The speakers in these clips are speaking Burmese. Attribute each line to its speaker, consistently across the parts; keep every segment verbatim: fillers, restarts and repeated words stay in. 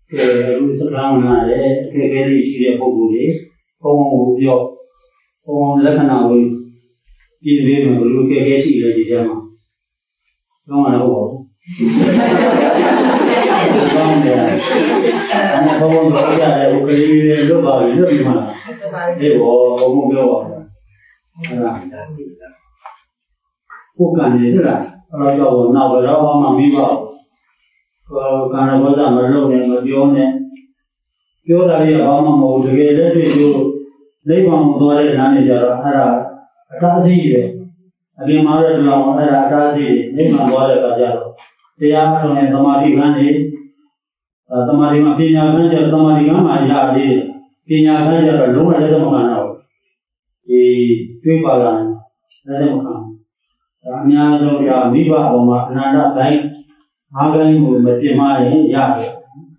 Speaker 1: အခုစကားမှန်တယ်အခက်အခဲတွေရှိတဲ့ပုဂ္ဂိုလ်တွေဘုံဘုံကိုပြောဘုံလက္ခဏာကိုပြည်ပေးမယ်ဘယ်လိုအခက်အခဲရှိလဲဒီထဲမှာတော့မဟုတ်ပါဘူးကောင်းတယ်အမေဘုံဘုံပြောရတယ်ဘုကလေးလေးလွတ်ပါပြီလွတ်ပြီမလားဒီဘောဘုံဘုံပြောပါဟုတ်လားကိုကံနေတယ်လားအဲ့တော့နောက်တော့မှမပြီးပါဘူးကာရဘောဇမလုပ်နဲ့မပြောနဲ့ပြောတာလေးဘာမှမဟုတ်တကယ်လက်တွေ့လို့နိဗ္ဗာန်ကိုသွားတဲ့လမ်းတွေကြတော့အဲ့ဒါအတားအဆီးပဲအပြင်မှာတော့ဒီအောင်အဲ့ဒါအတားအဆီးနိဗ္ဗာန်သွားတဲ့အခါကျတော့တရားထုံးတဲ့သမာဓိကံတွေသမာဓိမှာပညာကံကျတော့သမာဓိကံမှာရသေးတယ်ပညာကံကျတော့လုံးဝလက်သမခံတော့ဒီတွေးပါလာလက်သမခံဒါအများဆုံးကမိဘအပေါ်မှာအနန္တတိုင်းအားကိုင်းကိုမပြင်းမရင်ရတယ်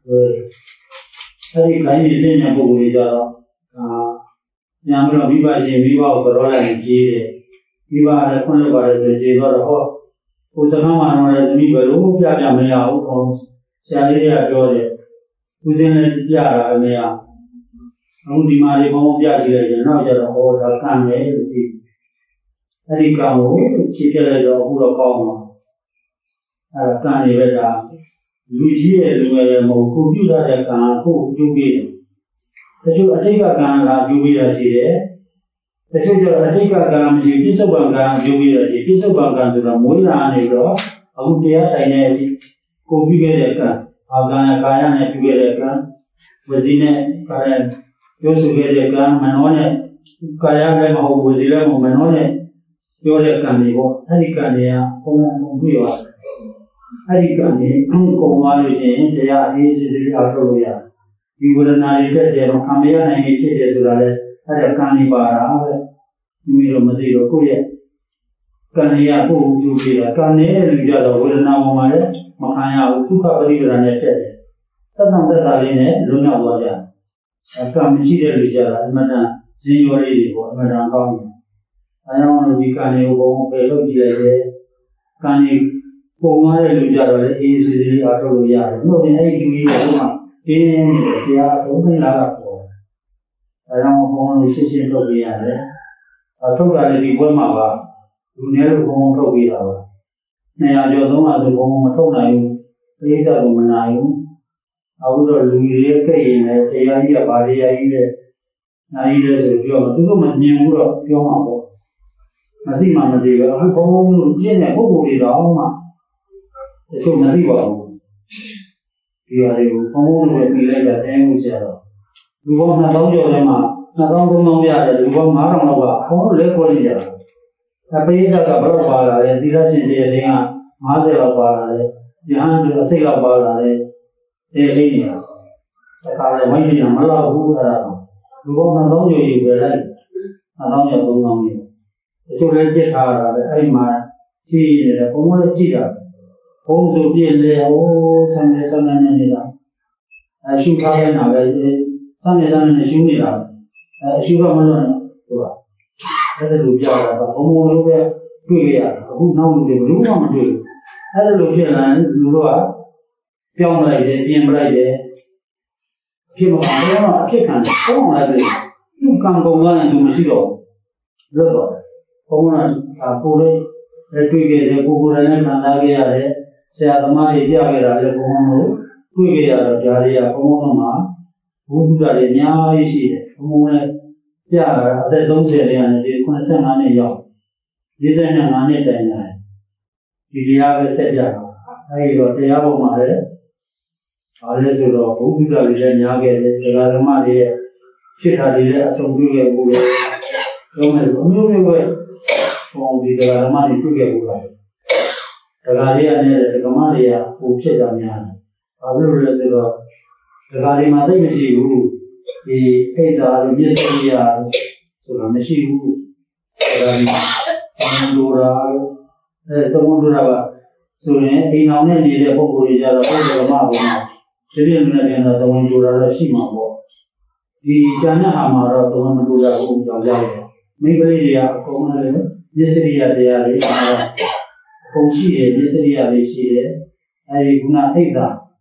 Speaker 1: အဲဒီကိုင်းနေတဲ့ညပုဂ္ဂိုလ်တွေကြတော့အာညာမလို့မိဘရှင်မိဘကိုကြောလိုက်ရင်ကြီးတယ်မိဘလည်းခွင့်လွှတ်ပါတယ်ဆိုကြီးတော့ဟောဟိုစကားမှတော့လည်းသမီးဘယ်လိုပြပြမရဘူးခေါင်းဆရာလေးကပြောတယ်ဦးစင်းလည်းပြတာမရအခုဒီမှာလေးဘုံဘုံပြကြည့်လိုက်ရင်တော့ကျတော့ဟောဒါကံပဲလို့ပြီးအဲဒီကံကိုခြေပြလိုက်တော့အခုတော့ကောင်းပါအဲကံတွေပဲဒါလူကြီးရဲ့လူငယ်ရဲ့မဟုတ်ကိုပြုတာတဲ့ကံကိုအကျိုးပေးတယ်တချို့အတိတ်ကကံကအကျိုးပေးရရှိတယ်တချို့ကျတော့အတိတ်ကကံမရှိပြစ္ဆုတ်ကံကအကျိုးပေးရရှိပြစ္ဆုတ်ကံကဆိုတော့မွေးလာနေတော့အခုတရားဆိုင်တဲ့ကိုပြုခဲ့တဲ့ကံအာကံကာယနဲ့ပြုခဲ့တဲ့ကံဝစီနဲ့ကာယပြောဆိုခဲ့တဲ့ကံမနောနဲ့ကာယလည်းမဟုတ်ဝစီလည်းမဟုတ်မနောနဲ့ပြောတဲ့ကံတွေပေါ့အဲဒီကံတွေကဘုံဘုံပြုရတယ်အဲ့ဒီကနေကုန်သွားလို့ရှိရင်တရားအရေးစစ်စစ်အားထုတ်လို့ရတယ်ဒီဝေဒနာတွေတက်တယ်တော့ခံမရနိုင်နေဖြစ်တယ်ဆိုတာလေအဲ့ဒါကံနေပါတာပဲမိမိတို့မသိတော့ကိုယ့်ရဲ့ကံရကိုယ်ယူပြတာကံနေတဲ့လူကြတော့ဝေဒနာပေါ်မှာလည်းမခံရဘူးဒုက္ခပရိပဒနဲ့တက်တယ်သတ္တံသက်သာလေးနဲ့လွတ်မြောက်သွားကြတယ်ကံမရှိတဲ့လူကြတာအမှန်တန်ဇင်းရောလေးတွေပေါ့အမှန်တန်ကောင်းတယ်အဲကြောင့်ဒီကံတွေကိုဘုံပယ်လို့ကြည့်လိုက်တယ်ကံတွေပုံရတဲ့လူကြတော့လေအေးစီစီအားထုတ်လို့ရတယ်။လို့ပြင်အဲ့ဒီလူကြီးကမှအင်းတရားထုတ်နေလာတာပေါ့။အဲဒါမှဘုံလို့ရှင်းရှင်းထုတ်ပြရတယ်။အထုတ်တာလည်းဒီဘွဲမှာပါလူနည်းလို့ဘုံထုတ်ပြတာပါ။နှစ်ရာကျော်သုံးရာဆိုဘုံမထုတ်နိုင်ဘူး။ပိဋကကိုမနိုင်ဘူး။အခုတော့လူကြီးရဲ့ကြိတ်ရင်လည်းတရားကြီးကဗာတရားကြီးတဲ့နိုင်ရဲဆိုပြောမှသူတို့မမြင်ဘူးတော့ပြောမှာပေါ့။မသိမှမသိဘူးအခုဘုံလို့ပြင်းတဲ့ပုဂ္ဂိုလ်တွေတော့မှတချို့မသိပါဘူးဒီဟာတွေကိုဘုံဘုံတွေပြီးလိုက်တာတဲမှုဆရာတော်လူပေါင်းနှစ်သောင်းကျော်ထဲမှာနှစ်သောင်းသုံးသောင်းပြတယ်လူပေါင်းငါးထောင်လောက်ကဘုံလဲခေါ်နေကြတာအပိဋကကဘယ်တော့ပါလာလဲသီလရှင်တဲ့တင်းကငါးဆယ်လောက်ပါလာတယ်ဉာဏ်ဆိုအစိတ်လောက်ပါလာတယ်တဲလေးနေတာအခါလည်းဝိုင်းပြန်မလာဘူးအဲ့ဒါလူပေါင်းနှစ်သောင်းကျော်ကြီးပဲလိုက်နှစ်သောင်းကျော်သုံးသောင်းကြီးတချို့လည်းကြည့်ထားတာပဲအဲ့မှာကြည့်နေတယ်ဘုံလည်းကြည့်တာဘုံဆိုပြည့်လေဟိုဆံနေဆံနေနေတာအရှုထားနေတာပဲဆံနေဆံနေရှုနေတာအရှုတော့မလို့ဟုတ်ပါအဲ့ဒါလိုပြောတာဘုံဘုံလိုပဲတွေ့ရတာအခုနောက်လူတွေဘယ်လိုမှမတွေ့ဘူးအဲ့ဒါလိုဖြစ်လာရင်လူတို့ကပြောင်းလိုက်တယ်ပြင်ပလိုက်တယ်ဖြစ်မှာတော့အဖြစ်ခံတယ်ဘုံလာတယ်သူကံကုန်လာရင်သူမရှိတော့လွတ်တော့ဘုံကကိုယ်လေးတွေ့ခဲ့တယ်ကိုယ်ကိုယ်တိုင်နဲ့ခံစားခဲ့ရတယ်ဆရာသမားတွေပြခဲ့တာလည်းဘုံဘုံတို့တွေ့ခဲ့ရတော့ဒါတွေကဘုံဘုံမှာဘုဒ္ဓတာတွေအများကြီးရှိတယ်ဘုံဘုံနဲ့ပြတာအသက်သုံးဆယ်တည်းကနေဒီခုနစ်ဆယ့်ငါးနှစ်ရောက်၄၅နှစ်တိုင်လာဒီတရားပဲဆက်ပြတာအဲဒီတော့တရားပေါ်မှာလည်းဘာလဲဆိုတော့ဘုဒ္ဓတာတွေလည်းများခဲ့တယ်ဒကာဓမ္မတွေရဲ့ဖြစ်တာတွေလည်းအဆုံးပြုခဲ့ဘူးလို့ပြောမယ်ဆိုအမျိုးမျိုးပဲဟောဒီဒကာဓမ္မတွေပြုခဲ့ဘူးလားဒကာတွေကနေဒကာမတွေကဟိုဖြစ်တာများတယ်။ဘာလို့လဲဆိုတော့ဒကာတွေမှာသိမရှိဘူး။ဒီအိတ်သာတို့မျက်စိရဆိုတာမရှိဘူး။ဒကာတွေမှာဒူရာအဲသုံးဒူရာကဆိုရင်အိမ်အောင်နဲ့နေတဲ့ပုံကိုယ်တွေကြတော့ဘုရားဓမ္မဘုံမှာဒီလိုနဲ့ပြန်တော့သုံးဒူရာတော့ရှိမှာပေါ့။ဒီကျန်တဲ့ဟာမှာတော့သုံးဒူရာကိုကြောက်ရတယ်။မိဂလေးတွေကအကုန်လုံးမျက်စိရတရားတွေအဲပုံရှိတယ်မျက်စိရလေးရှိတယ်အဲဒီခုနအိတ်သာ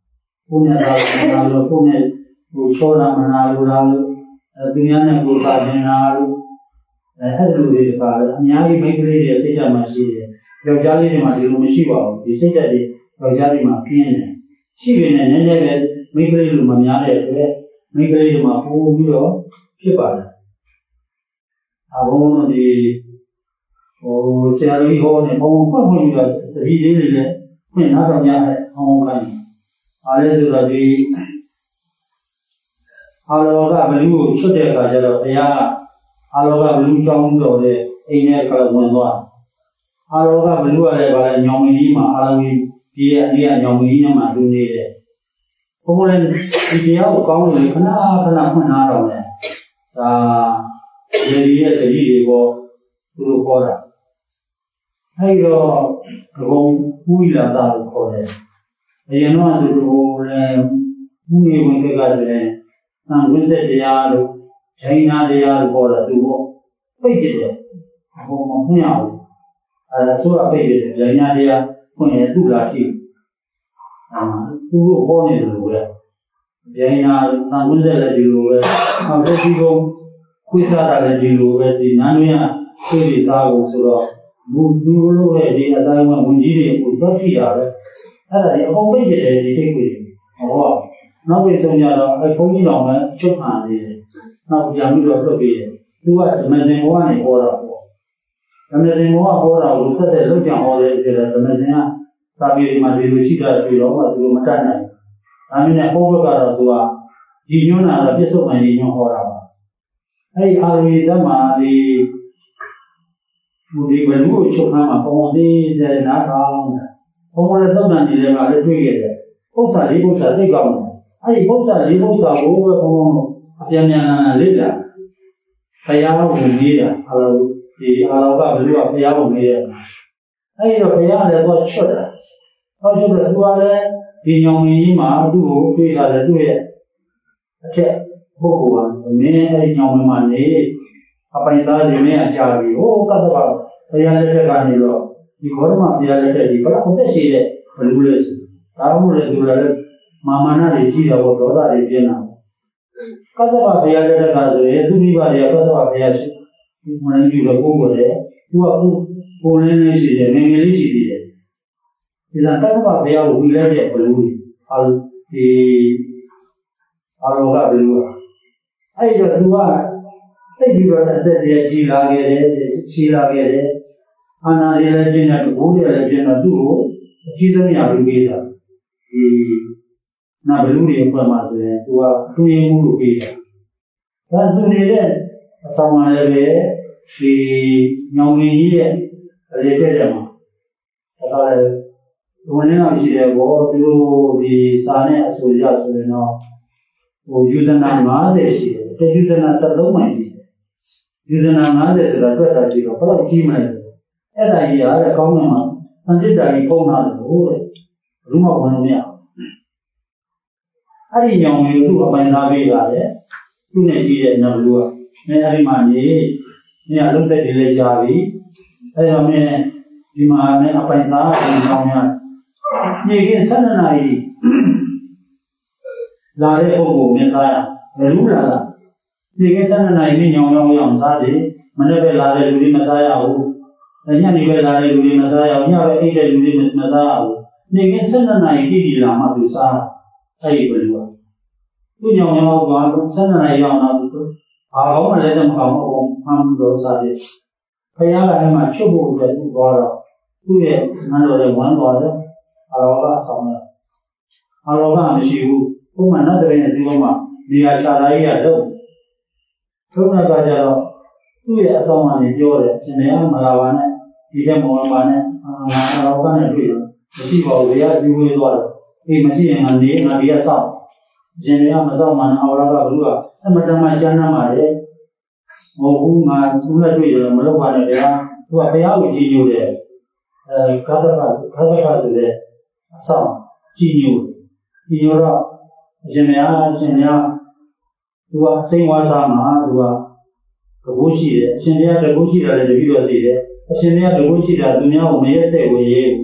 Speaker 1: ကိုယ်နဲ့သာနာလို့ကိုယ်နဲ့ဟိုချောတာမနာလို့လားလို့သူများနဲ့ကိုယ်သာတင်တာလို့အဲအဲ့လိုတွေကလည်းအများကြီးမိန်းကလေးတွေစိတ်ဓာတ်မှရှိတယ်ယောက်ျားလေးတွေမှဒီလိုမရှိပါဘူးဒီစိတ်ဓာတ်တွေယောက်ျားတွေမှပြင်းတယ်ရှိပေနဲ့နည်းနည်းပဲမိန်းကလေးလိုမများတဲ့အတွက်မိန်းကလေးတွေမှပို့ပြီးတော့ဖြစ်ပါတယ်အဘုံတို့ဒီဟိုဆရာကြီးဟောနေဘုံဖွင့်ဖွင့်ပြီးတော့တတိလေးတွေလည်းဖွင့်နားတော်များတဲ့ဟောင်းခိုင်းအားလဲဆိုတော့ဒီအာလောကဘလူကိုချွတ်တဲ့အခါကျတော့ဘုရားကအာလောကဘလူကြောင်းတော်တဲ့အိမ်ထဲကဝင်သွားအာလောကဘလူကလည်းဗာလဲညောင်မင်းကြီးမှာအာလောကြီးဒီရဲ့အနည်းကညောင်မင်းကြီးနဲ့မှလူနေတယ်ဘုံလည်းဒီတရားကိုကောင်းလို့ခဏခဏဖွင့်နားတော်တယ်ဒါဒီရဲ့တတိတွေပေါ်သူတို့ခေါ်တာအဲ့တော့ဘုံဥိလာတာကိုခေါ်တယ်အရင်တော့သူတို့လည်းဥနေဝင်ကကဆိုရင်သံဝိဇ္ဇတရားလို့ဒိဋ္ဌာတရားလို့ခေါ်တာသူပေါ့ပိတ်တယ်ဘုံမဖွင့်ရဘူးအဲဒါဆိုတော့ပိတ်တယ်ဒိဋ္ဌာတရားဖွင့်ရင်သူ့လာရှိအာသူတို့ဟောနေတယ်လို့ပဲဒိဋ္ဌာသံဝိဇ္ဇလည်းဒီလိုပဲအောက်တတိကုခွေးစားတာလည်းဒီလိုပဲဒီနန်းတွင်းကခွေးတွေစားဖို့ဆိုတော့ဘူသူတို့ရဲ့ဒီအတိုင်းဝင်ကြီးတွေကိုသတ်ကြည့်တာပဲအဲ့ဒါဒီအကုန်ပိတ်တယ်ဒီတိတ်ခွေးဟောနောက်ပြီးဆုံးကြတော့အဲဘုန်းကြီးတော်ကချုပ်ခံနေတယ်နောက်ပြန်ပြီးတော့လွတ်ပြီးတယ်သူကဓမ္မစင်ဘဝကနေဟောတာပေါ့ဓမ္မစင်ဘဝဟောတာကိုသက်သက်လောက်ကြံဟောတယ်ဆိုတော့ဓမ္မစင်ကစာပေဒီမှာဒီလိုရှိတာပြီးတော့မှသူတို့မတတ်နိုင်ဘူးဒါမျိုးနဲ့ဟောဘက်ကတော့သူကဒီညွှန်းတာတော့ပြစ္ဆုတ်မှန်ဒီညွှန်းဟောတာပါအဲ့ဒီအာရိဇတ်မှာဒီဒီဘလူကိုချုပ်ခံမှာပုံသေးတဲ့နားထောင်ပုံမလည်းသုတ်တန်ကြီးတွေကလည်းတွေ့ခဲ့တယ်ပု္ပ္ပာလေးပု္ပ္ပာသိကောင်းတယ်အဲ့ဒီပု္ပ္ပာလေးပု္ပ္ပာကိုပဲဘုံဘုံအပြန်ပြန်လေးတာဘုရားဝင်နေတာအာလောဒီအာလောကဘလူကဘုရားဝင်နေတယ်အဲ့ဒီတော့ဘုရားလည်းတော့ချွတ်တာဟောချွတ်တယ်သူကလည်းဒီညောင်ကြီးမှာသူ့ကိုတွေ့တာလည်းသူ့ရဲ့အထက်ပုဂ္ဂိုလ်ကမင်းအဲ့ဒီညောင်မှာနေအပိုင်စားနေနေအကြပြီဟိုကတ္တဗဘုရားလက်ထက်ကနေတော့ဒီဘောဓမဘုရားလက်ထက်ဒီဘလောက်အသက်ရှိတဲ့ဘလူလဲဆိုဒါမှမဟုတ်လေသူလည်းမာမနာတွေကြီးတော့ဒေါသတွေပြင်းတာကတ္တဗဘုရားလက်ထက်ကဆိုရင်သူမိဘတွေကကတ္တဗဘုရားရှိဒီမင်းကြီးတော့ကိုယ်ကိုယ်တယ်သူကကိုကိုလင်းလေးရှိတယ်ငယ်ငယ်လေးရှိသေးတယ်ဒီကတ္တဗဘုရားကိုဝီလိုက်တဲ့ဘလူကြီးအာဒီအာလောကဘလူကအဲ့တော့သူကသိပြီးတော့အသက်ကြီးကြီးလာခဲ့တယ်ကြီးလာခဲ့တယ်အာနာရလည်းကျင်းတဲ့ဘိုးရလည်းကျင်းတော့သူ့ကိုအကြီးဆုံးရာပြီးပေးတာဒီနာဘလူတွေအဖွဲ့မှာဆိုရင်သူကအတွင်းမှုလို့ပေးတာဒါသူနေတဲ့အဆောင်မှာလည်းပဲဒီညောင်ငင်ကြီးရဲ့ရေတဲ့တယ်မှာဒါကလည်းဝင်နေတာရှိတယ်ဘောသူတို့ဒီစာနဲ့အဆိုရဆိုရင်တော့ဟိုယူဇနာ၅၀ရှိတယ်တယူဇနာ၁၃မှရှိတယ်ယူဇနာ၅၀ဆိုတာတွေ့တာကြည့်တော့ဘယ်တော့ကြီးမလဲအဲ့ဒါကြီးအားကောင်းနေမှာသံจิตတာကြီးပုံနာလို့တဲ့ဘူးမှဝင်လို့မရအဲ့ဒီညောင်မျိုးသူ့အပိုင်သားပေးတာလေသူ့နဲ့ကြီးတဲ့နတ်လူကမင်းအဲ့ဒီမှာနေမင်းအလုံးသက်တွေလည်းကြာပြီအဲ့တော့မင်းဒီမှာမင်းအပိုင်သားကိုညောင်များညေကင်း၁၂နာရီလာတဲ့ပုဂ္ဂိုလ်မင်းစားရဘယ်လိုလာလားညေကင်း၁၂နာရီမင်းညောင်ရောက်အောင်စားတယ်မနေ့ပဲလာတဲ့လူတွေမစားရဘူးညနေပဲလာတဲ့လူတွေမစားရဘူးညပဲအိတ်တဲ့လူတွေမစားရဘူးညကင်း၁၂နာရီတိတိလာမှသူစားအဲ့ဒီဘယ်လိုသူညောင်ညောင်သွားတော့၁၂နာရီရောက်တော့သူဘာကောင်းလဲတော့မကောင်းဘူးမှန်လို့စားတယ်ခရကအဲ့မှာချုပ်ဖို့အတွက်သူသွားတော့သူ့ရဲ့နန်းတော်ရဲ့ဝမ်းသွားတယ်အာရောဂဆောင်တယ်အာရောဂမရှိဘူးပုံမှန်နတ်တဲ့စီကုန်းမှာနေရာချတာကြီးရတော့ထုံးတာကြတော့သူ့ရဲ့အဆောင်ကနေပြောတယ်ရှင်မရမလာပါနဲ့ဒီတဲ့မောင်ပါနဲ့အာအာရောဂနဲ့တွေ့တယ်မရှိပါဘူးတရားစီဝေးသွားတယ်အေးမရှိရင်ကနေငါဒီကစောင့်ရှင်မရမစောင့်မှအာရောဂဘလူကအမတမကျမ်းနာပါလေမဟုတ်ဘူးငါသူနဲ့တွေ့တယ်မလုပ်ပါနဲ့ဗျာသူကဘုရားကိုကြည်ညိုတယ်အဲကာသကကာသကဆိုတဲ့အဆောင်ကြည်ညိုကြည်ညိုတော့ရှင်မရရှင်မရသူကစိတ်ဝါစာမှာသူကတကူရှိတယ်အရှင်ဘုရားတကူရှိတာလည်းတပည့်တော်သိတယ်အရှင်ဘုရားတကူရှိတာသူများကိုမရက်ဆက်ဝင်ရေးဘူး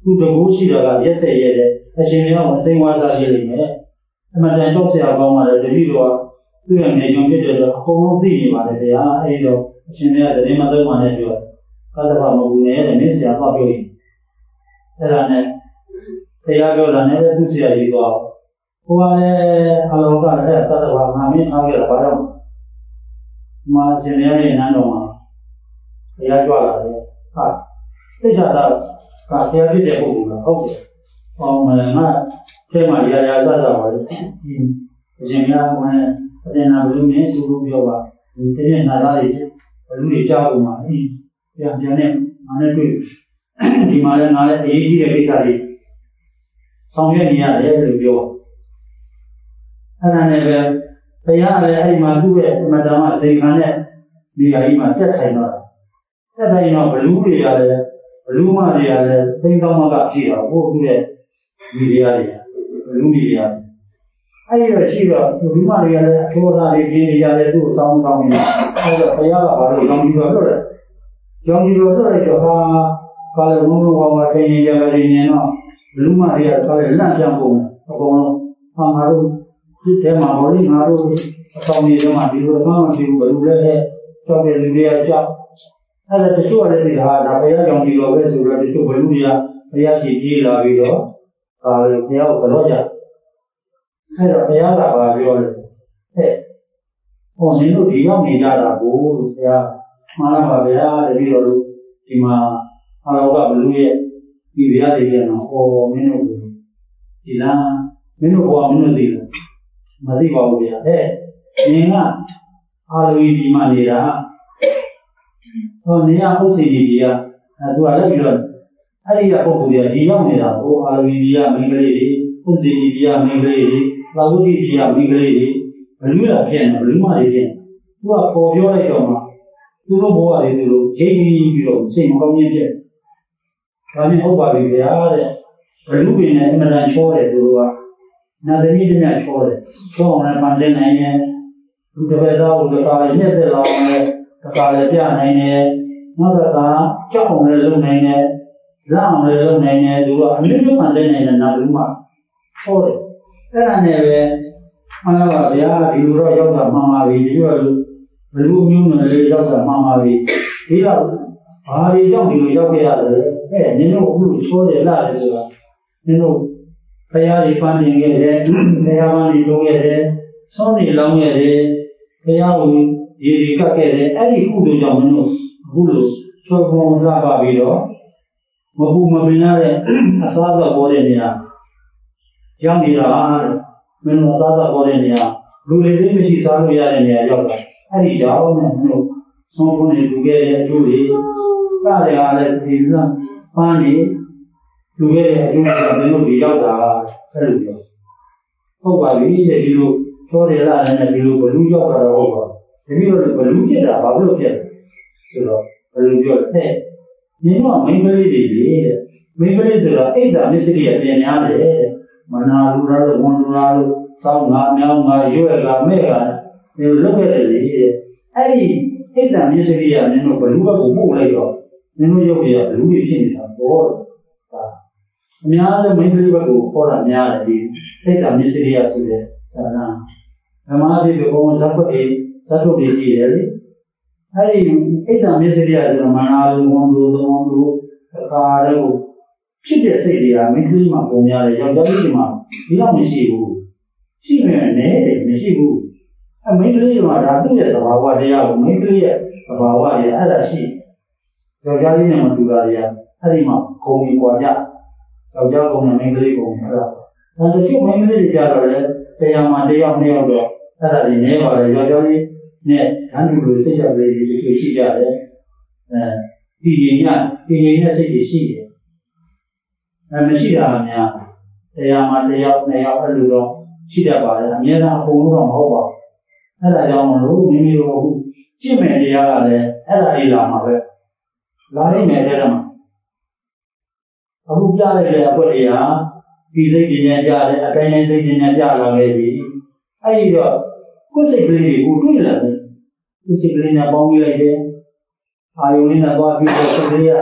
Speaker 1: သူတကူရှိတာကရက်ဆက်ရဲတယ်အရှင်များကိုစိတ်ဝါစားရှိလိမ့်မယ်အမှန်တန်ကြောက်စရာကောင်းပါလေတတိတော့သူ့ရဲ့နေကြုံဖြစ်တဲ့တော့အကုန်လုံးသိနေပါလေတရားအဲဒီတော့အရှင်များတည်းမသုံးပါနဲ့ပြောကသဗ္ဗမဟုတ်နဲ့တဲ့မင်းဆရာတော့ပြောရင်အဲ့ဒါနဲ့တရားပြောတာနဲ့သူ့ဆရာကြီးတော့ဟိုကလည်းအလောကလည်းသတ္တဝါငါမင်းထားခဲ့တာဘာလို့မာရှင်များရဲ့နန်းတော်မှာတရားကြွလာတယ်ဟာသိကြတာကတရားဖြစ်တဲ့ပုဂ္ဂိုလ်ကဟုတ်တယ်။အော်ငါထဲမှာရာရာစစပါလေ။ဒီအရှင်များကအတင်နာဘလူနဲ့သူတို့ပြောပါဒီတည်းနာသားတွေဘလူတွေကြားပုံမှာဒီပြန်ပြန်နဲ့ငါနဲ့တွေ့ဒီမှာလည်းငါလည်းအရေးကြီးတဲ့ကိစ္စတွေဆောင်ရွက်နေရတယ်လို့ပြောအဲ့ဒါနဲ့ပဲဘုရားလည်းအဲ့မှာသူ့ရဲ့အမတ္တမစိတ်ခံတဲ့နေရာကြီးမှာတက်ထိုင်တော့တက်ထိုင်တော့ဘလူတွေရတယ်ဘလူမတွေရတယ်သိန်းသောင်းမကရှိတာဟိုသူ့ရဲ့ဒီတွေရတယ်ဘလူတွေရတယ်အဲ့ဒီတော့ရှိတော့ဘလူမတွေရတယ်အထောသားတွေပြင်းနေရတယ်သူ့ဆောင်းဆောင်းနေအဲ့တော့ဘုရားကဘာလို့ကြောင်းပြီးတော့လို့လဲကြောင်းပြီးတော့ဆိုလိုက်တော့ဟာကာလဘုံဘုံဘာထင်ရင်ကြတယ်နေတော့ဘလူမတွေကကာလလန့်ပြောင်းပုံအကုန်လုံးဟာငါတို့ဒီထဲမှာဟောလေးငါတို့အဆောင်ကြီးထဲမှာဒီလိုမှမဖြစ်ဘူးဘလူလည်းကြောက်တဲ့လူတွေကကြောက်အဲ့ဒါတချို့ကလည်းဒီဟာဒါဘုရားကြောင့်ဒီလိုပဲဆိုတော့တချို့ဘလူတွေကဘုရားရှိပြေးလာပြီးတော့ဒါလည်းဘုရားကိုဘလို့ကြအဲ့တော့ဘုရားကဘာပြောလဲဟဲ့ဟောနင်တို့ဒီရောက်နေကြတာကိုဘုရားမှန်လားပါဗျာတပည့်တော်တို့ဒီမှာအလောကဘလူရဲ့ဒီဘုရားတွေကတော့ဟောမင်းတို့ဒီလားမင်းတို့ဘောမင်းတို့သိလားမသိပါဘူးဗျာဟဲ့နင်ကအာလူကြီးဒီမှာနေတာဟောနေရဥစ္စေကြီးကအဲသူကလည်းပြီးတော့အဲ့ဒီကပုဂ္ဂိုလ်ကြီးဒီရောက်နေတာဟိုအာလူကြီးကမင်းကလေးတွေဥစ္စေကြီးကမင်းကလေးတွေသာဝတိကြီးကမင်းကလေးတွေဘလူလာဖြစ်နေဘလူမတွေဖြစ်သူကပေါ်ပြောလိုက်တော့မှသူတို့ဘဝတွေသူတို့ချိန်ပြီးတော့စိတ်မကောင်းခြင်းဖြစ်ဒါနဲ့ဟုတ်ပါပြီဗျာတဲ့ဘလူပင်နဲ့အမှန်တန်ချောတယ်သူတို့ကနာသမီးတည်းများချောတယ်ချောအောင်လည်းပန်းတင်နိုင်တယ်လူတစ်ပတ်တော့လူတစ်ခါလည်းညက်သက်လောက်လည်းတစ်ခါလည်းပြနိုင်တယ်နောက်တစ်ခါကြောက်အောင်လည်းလုပ်နိုင်တယ်လက်အောင်လည်းလုပ်နိုင်တယ်သူကအမျိုးမျိုးပန်းတင်နိုင်တယ်နာလူမှချောတယ်အဲ့ဒါနဲ့ပဲမှန်ပါဗျာဒီလိုတော့ရောက်တာမှန်ပါပြီဒီလိုဘလူမျိုးနဲ့လေးရောက်တာမှန်ပါပြီဒီတော့ဘာတွေကြောင့်ဒီလိုရောက်ခဲ့ရတယ်အဲနင်တို့အခုချောတယ်လားလေဆိုတာနင်တို့ဘုရားကြီးပန်းတင်ခဲ့တယ်ဘုရားပန်းကြီးလုံးခဲ့တယ်ဆောင်းနေလောင်းခဲ့တယ်ဘုရားကိုရေဒီကတ်ခဲ့တယ်အဲ့ဒီခုတို့ကြောင့်မင်းတို့အခုလိုချောပုံလာပါပြီးတော့မပူမပင်ရတဲ့အစားအသောက်ပေါ်တဲ့နေရာရောက်နေတာတဲ့မင်းတို့အစားအသောက်ပေါ်တဲ့နေရာလူတွေသိမရှိစားလို့ရတဲ့နေရာရောက်တာအဲ့ဒီကြောင့်မင်းတို့ဆောင်းပုံနေတူခဲ့တဲ့အကျိုးတွေကားတွေကလည်းဒီလိုပန်းနေလူရဲ့အကျိုးကမင်းတို့ဒီရောက်တာအဲ့လိုပြောဟုတ်ပါပြီတဲ့ဒီလိုပြောရလာတယ်ဒီလိုဘလူရောက်တာတော့ဟုတ်ပါဒီလိုဘလူပြစ်တာဘာလို့ပြစ်လဲဆိုတော့ဘလူပြောတဲ့ညီမမိန်းကလေးတွေလေတဲ့မိန်းကလေးဆိုတော့အိတ်တာမစ္စရိယပြင်များတယ်တဲ့မနာလူလားလို့ဝန်လူလားလို့စောင်းငါမြောင်းငါရွက်လာမဲ့ကဒီလိုလုပ်ခဲ့တယ်လေတဲ့အဲ့ဒီအိတ်တာမစ္စရိယမင်းတို့ဘလူဘက်ကိုပို့လိုက်တော့မင်းတို့ရုပ်ရဘလူကြီးဖြစ်နေတာပေါ့အများဆုံးမိန်းကလေးဘက်ကိုခေါ်တာများတယ်ဒီအိတ်တာမစ္စရိယဆိုတဲ့ဇာနာဓမ္မအဖြစ်ကိုဇတ်ပုတ်အေဇတ်ပုတ်ကြီးကြည့်တယ်လေအဲ့ဒီအိတ်တာမစ္စရိယဆိုတော့မနာလူဝန်လူသုံးလူအခါတော့ဖြစ်တဲ့စိတ်တွေကမိန်းကလေးမှာပုံများတယ်ယောက်ျားလေးမှာဒီတော့မရှိဘူးရှိမယ်နဲ့မရှိဘူးအမိန်းကလေးမှာဒါသူ့ရဲ့သဘာဝတရားကိုမိန်းကလေးရဲ့သဘာဝရဲ့အဲ့ဒါရှိယောက်ျားလေးနဲ့မတူတာတွေကအဲ့ဒီမှာခုံပြီးကြွားကြယောက်ျားကုံနဲ့မိန်းကလေးကုံအဲ့ဒါဒါတချို့မိန်းကလေးတွေကြတော့လေတရားမှတရားနှစ်ယောက်တော့အဲ့ဒါတွေနေပါလေယောက်ျားလေးနဲ့ဓာတ်လူလိုစိတ်ဓာတ်လေးတွေတချို့ရှိကြတယ်အဲဒီရင်ကဒီရင်နဲ့စိတ်တွေရှိတယ်အဲမရှိတာအများတရားမှတရားနှစ်ယောက်အဲ့လိုတော့ရှိတတ်ပါတယ်အများအားအကုန်လုံးတော့မဟုတ်ပါဘူးအဲ့ဒါကြောင့်မလို့မိမိတို့အခုကြည့်မယ်တရားကလည်းအဲ့ဒါလေးလာမှာပဲလာနိုင်မယ်တဲ့မှာအခုကြားလိုက်တဲ့အပွက်တွေဟာဒီစိတ်ပညာကြားတယ်အတိုင်းတိုင်းစိတ်ပညာကြားလာခဲ့ပြီအဲ့ဒီတော့ကိုယ်စိတ်ကလေးကိုတွေ့လာတယ်ကိုယ်စိတ်ကလေးနဲ့ပေါင်းပြီးလိုက်တယ်အာယုန်နဲ့သွားပြီးတော့စိတ်ကလေးက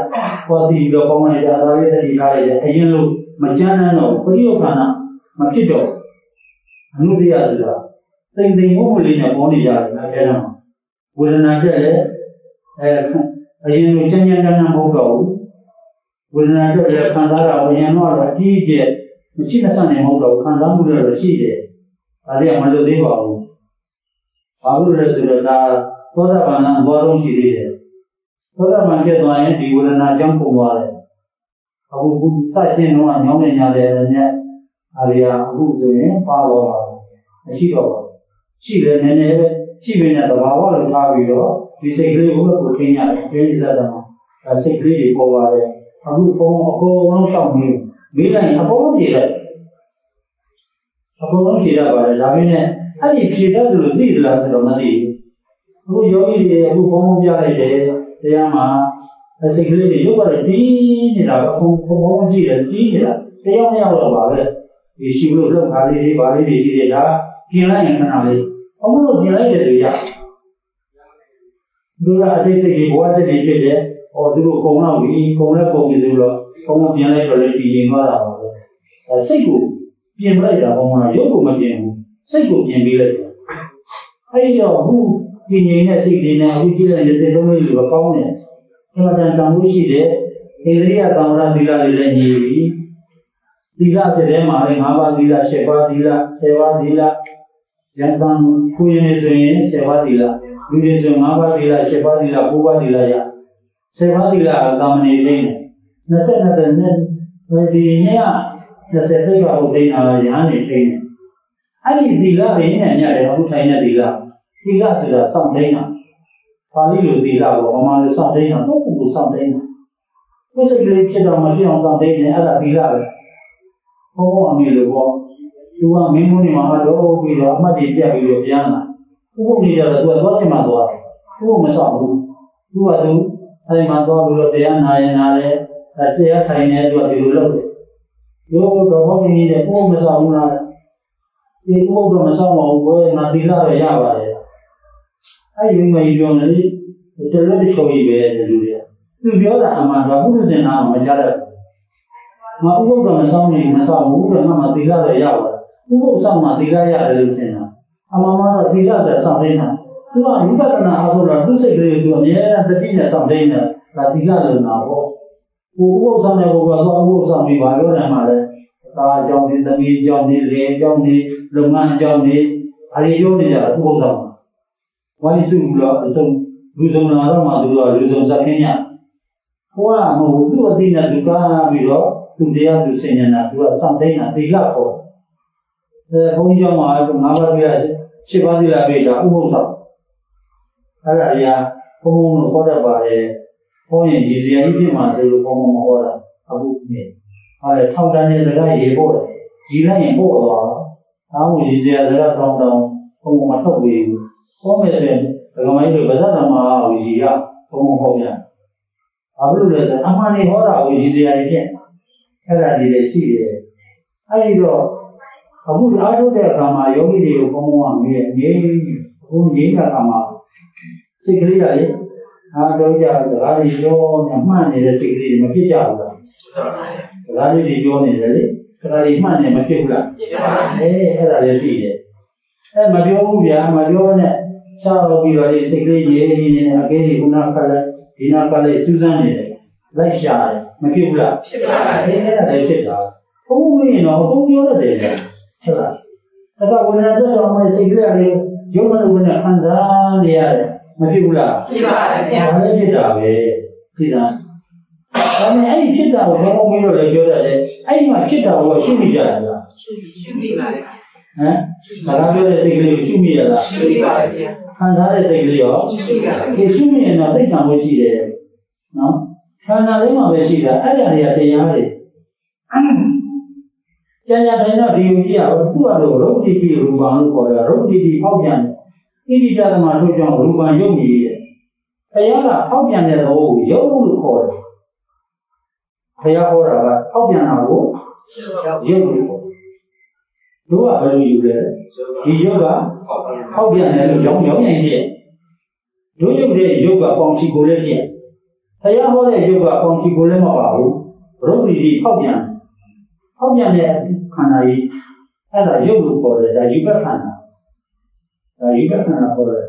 Speaker 1: ပေါ်တီပြီးတော့ပေါင်းလိုက်တာဒါလေးတတိထားလိုက်တယ်အရင်လိုမကြမ်းမ်းတော့ပရိယောခန္ဓာမဖြစ်တော့အနုတ္တရဆိုတာသိမ့်သိမ့်မှုလေးနဲ့ပေါ်နေကြတယ်အဲဒါမှဝေဒနာတက်လေအဲအရင်လိုကြမ်းကြမ်းတမ်းတမ်းမဟုတ်တော့ဘူးဝေဒနာတက်လေခံစားတာအရင်တော့အကြီးအကျယ်မရှိမဆန်နေမဟုတ်တော့ခံစားမှုတွေတော့ရှိတယ်ဒါတွေကမလွတ်သေးပါဘူးဘာလို့လဲဆိုတော့ဒါသောတာပန်ကဘောလုံးရှိသေးတယ်သောတာပန်ဖြစ်သွားရင်ဒီဝေဒနာကြောင့်ပုံသွားတယ်အခုစချင်းတော့ညောင်းနေကြတယ်နဲ့အားရအခုဆိုရင်ပါတော့ပါမရှိတော့ပါဘူးရှိတယ်နည်းနည်းပဲရှိပေမဲ့သဘာဝလိုထားပြီးတော့ဒီစိတ်ကလေးကိုကိုခင်းရတယ်ပြင်းစက်တယ်မှာစိတ်ကလေးတွေပေါ်ပါတယ်အခုပုံအကုန်လုံးရှောက်နေမိတိုင်းအကုန်လုံးဖြေတယ်အကုန်လုံးဖြေတတ်ပါတယ်ဒါပေမဲ့အဲ့ဒီဖြေတတ်တယ်လို့သိသလားဆိုတော့မသိဘူးအခုယောဂီတွေအခုဘုံဘုံပြလိုက်တယ်တရားမှာစိတ်ကလေးတွေရုပ်ပါတယ်တီးနေတာအကုန်ဘုံဘုံကြည့်တယ်တီးနေတာတရားမရောက်တော့ပါပဲဒီရှိလို့လောက်ခါလေးတွေဘာလေးတွေရှိတယ်ဒါပြင်လိုက်ရင်ခဏလေးအမှုလို့ပြင်လိုက်တယ်ဆိုရသူကအတိတ်စိတ်တွေဘဝစိတ်တွေဖြစ်တယ်ဟောသူတို့ကုံတော့ပြီကုံလဲကုံပြီဆိုတော့ကုံမပြင်လိုက်တော့လည်းပြင်ရင်သွားတာပါပဲအဲစိတ်ကိုပြင်လိုက်တာဘုံကရုပ်ကိုမပြင်ဘူးစိတ်ကိုပြင်ပေးလိုက်တယ်အဲဒီတော့အခုပြင်ရင်တဲ့စိတ်တွေနဲ့အခုကြည့်တဲ့ရေသေးလုံးလေးတွေကကောင်းတယ်အမှန်တန်တန်လို့ရှိတယ်ဣန္ဒြိယသံဝရသီလတွေလည်းညီပြီသီလစတဲ့မှာလည်း၅ပါးသီလ၈ပါးသီလ၁၀ပါးသီလယန္တံကိုရင်နေဆိုရင်၁၀ပါးသီလလူတွေဆို၅ပါးသီလ၈ပါးသီလ၉ပါးသီလရ၁၀ပါးသီလအကမနေသိနေ၂၂တနဲ့ဒီနေ့က၂၀သိက္ခာပုဒ်သိနေတာရဟန်းနေသိနေအဲ့ဒီသီလတွေနဲ့ညတယ်အခုထိုင်တဲ့သီလသီလဆိုတာစောင့်သိနေတာပါဠိလိုသီလကိုဗမာလိုစောင့်သိနေတာပုဂ္ဂိုလ်ကိုစောင့်သိနေတာကိုယ်စိတ်ကလေးဖြစ်တော့မဖြစ်အောင်စောင့်သိနေအဲ့ဒါသီလပဲဘုံဘုံအမေလိုပေါ့သူကမင်းမုန်းနေမှာတော့ပြီးတော့အမှတ်တွေပြတ်ပြီးတော့ပြန်လာဥပုပ်နေကြတော့သူကသွားတင်မှသွားတယ်ဥပုပ်မဆောက်ဘူးသူကသူအဲဒီမှာသွားပြီးတော့တရားနာရင်နာတယ်တရားထိုင်နေသူကဒီလိုလုပ်တယ်ရိုးတော့ဘောင်းကြီးတဲ့ဥပုပ်မဆောက်ဘူးလားဒီဥပုပ်တော့မဆောက်ပါဘူးကိုယ်ကသီလပဲရပါတယ်အဲဒီမိမပြောနေတယ်တော်တော်ချိုးကြီးပဲဒီလူတွေကသူပြောတာအမှန်တော့ဘုရားရှင်နာမကြားတတ်ဘူးငါဥပုပ်တော့မဆောက်နိုင်မဆောက်ဘူးတော့ငါမှသီလပဲရပါတယ်ဥပုပ်ဆောက်မှသီလရတယ်လို့ထင်တာအမှန်မှတော့သီလဆိုစောင့်နေတာသူကဝိပဿနာအားထုတ်တော့သူစိတ်ကလေးကိုအမြဲတမ်းသတိနဲ့စောင့်နေတာဒါသီလလို့နာပေါ့ကိုဥပုပ်ဆောင်တဲ့ဘုရားတော့ဥပုပ်ဆောင်ပြီးပါလို့နိုင်မှာလဲဒါအကြောင်းဒီသမီးအကြောင်းဒီလေအကြောင်းဒီလုပ်ငန်းအကြောင်းဒီအရေးရုံးနေကြဥပုပ်ဆောင်ဝိုင်းစုပြီးတော့အစုံလူစုံလာတော့မှသူကလူစုံစက်ခင်းရဟိုကမဟုတ်သူ့အသိနဲ့သူကားပြီးတော့သူတရားသူဆင်ញတာသူကစောင့်နေတာသီလပေါ့အဲဘုန်းကြီးကျောင်းမှာငါးပါးပြ၈ပါးသီလပြတာဥပုသ်ဆောင်အဲ့ဒါကြီးကဘုံဘုံလို့ခေါ်တတ်ပါတယ်ဘုန်းရင်ဒီဇာတိပြမှာဆိုလို့ဘုံဘုံမဟောတာအခုနေဟာလေထောက်တန်းတဲ့စကားရေပို့တယ်ကြီးလိုက်ရင်ပို့သွားတော့အားမဒီဇာစကားတောင်းတောင်းဘုံဘုံမထုတ်ပြီးဘူးဟောမယ်တဲ့ဒကမိုင်းတို့ဗဇတ်တော်မှာဝီကြီးကဘုံဘုံဟောပြန်ဘာလို့လဲဆိုအမှန်နေဟောတာကိုဒီဇာတိပြအဲ့ဒါဒီလည်းရှိတယ်အဲ့ဒီတော့အခုအားထုတ်တဲ့အခါမှာယောဂီတွေကိုဘုံဘုံကမေးငြိမ်းဘုံငြိမ်းတဲ့အခါမှာစိတ်ကလေးကလေအားတော့ကြစကားတွေပြောနေမှန်နေတဲ့စိတ်ကလေးမဖြစ်ကြဘူးလားစကားလေးတွေပြောနေတယ်လေစကားတွေမှန်နေမဖြစ်ဘူးလားဖြစ်ပါဘူးအဲအဲ့ဒါလည်းရှိတယ်အဲမပြောဘူးဗျာမပြောနဲ့ရှားတော့ပြီးတော့စိတ်ကလေးရေးနေနေအကဲကြီးခုနကလည်းဒီနာကလည်းစူးစမ်းနေတယ်လိုက်ရှာတယ်မဖြစ်ဘူးလားဖြစ်ပါဘူးအဲအဲ့ဒါလည်းဖြစ်တာဘုံမင်းတော့ဘုံပြောရတယ်လေဟုတ်လားဒါကဝိညာဉ်တက်တော့မှစိတ်ကလေးရုပ်မလို့နဲ့ခံစားနေရတယ်မဖြစ်ဘူးလားဖြစ်ပါတယ်ဗျာဒါလည်းဖြစ်တာပဲဒီစားဒါနဲ့အဲ့ဒီဖြစ်တာကိုဘုံမင်းတို့လည်းပြောရတယ်အဲ့ဒီမှာဖြစ်တာကိုရှုမိကြတာလားရှုရှုမိပါတယ်ဟမ်ဒါကပြောတဲ့စိတ်ကလေးကိုရှုမိရလားရှုမိပါတယ်ဗျာခံစားတဲ့စိတ်ကလေးရောရှုမိပါတယ်ဒီရှုမိရင်တော့သိက္ခာမှုရှိတယ်နော်ခန္ဓာလေးမှာပဲရှိတာအဲ့ဒါတွေကတရားတွေကျန်ကြတယ်တော့ဒီလိုကြည့်ရအောင်သူ့အလိုရုပ်တိတိရူပံလို့ခေါ်တာရုပ်တိတိဖောက်ပြန်တယ်ဣတိတသမထုတ်ကြောင်းရူပံရုပ်ကြီးတဲ့ဘုရားကဖောက်ပြန်တဲ့သဘောကိုရုပ်လို့ခေါ်တယ်ဘုရားဟောတာကဖောက်ပြန်တာကိုရုပ်လို့ခေါ်တယ်တို့ကဘယ်လိုယူလဲဒီရုပ်ကဖောက်ပြန်တယ်လို့ကြောင်းကြောင်းရင်ပြည့်တို့ရုပ်ရဲ့ရုပ်ကပေါင်းချီကိုလည်းပြည့်တရားဟောတဲ့ယုတ်ကပေါင်းချီကိုလည်းမပါဘူးရုပ်ရည်ကြီးဖောက်ပြန်ဖောက်ပြန်တဲ့ခန္ဓာကြီးအဲ့ဒါယုတ်လို့ခေါ်တယ်ဒါယူဘက်ခန္ဓာဒါယူဘက်ခန္ဓာခေါ်တယ်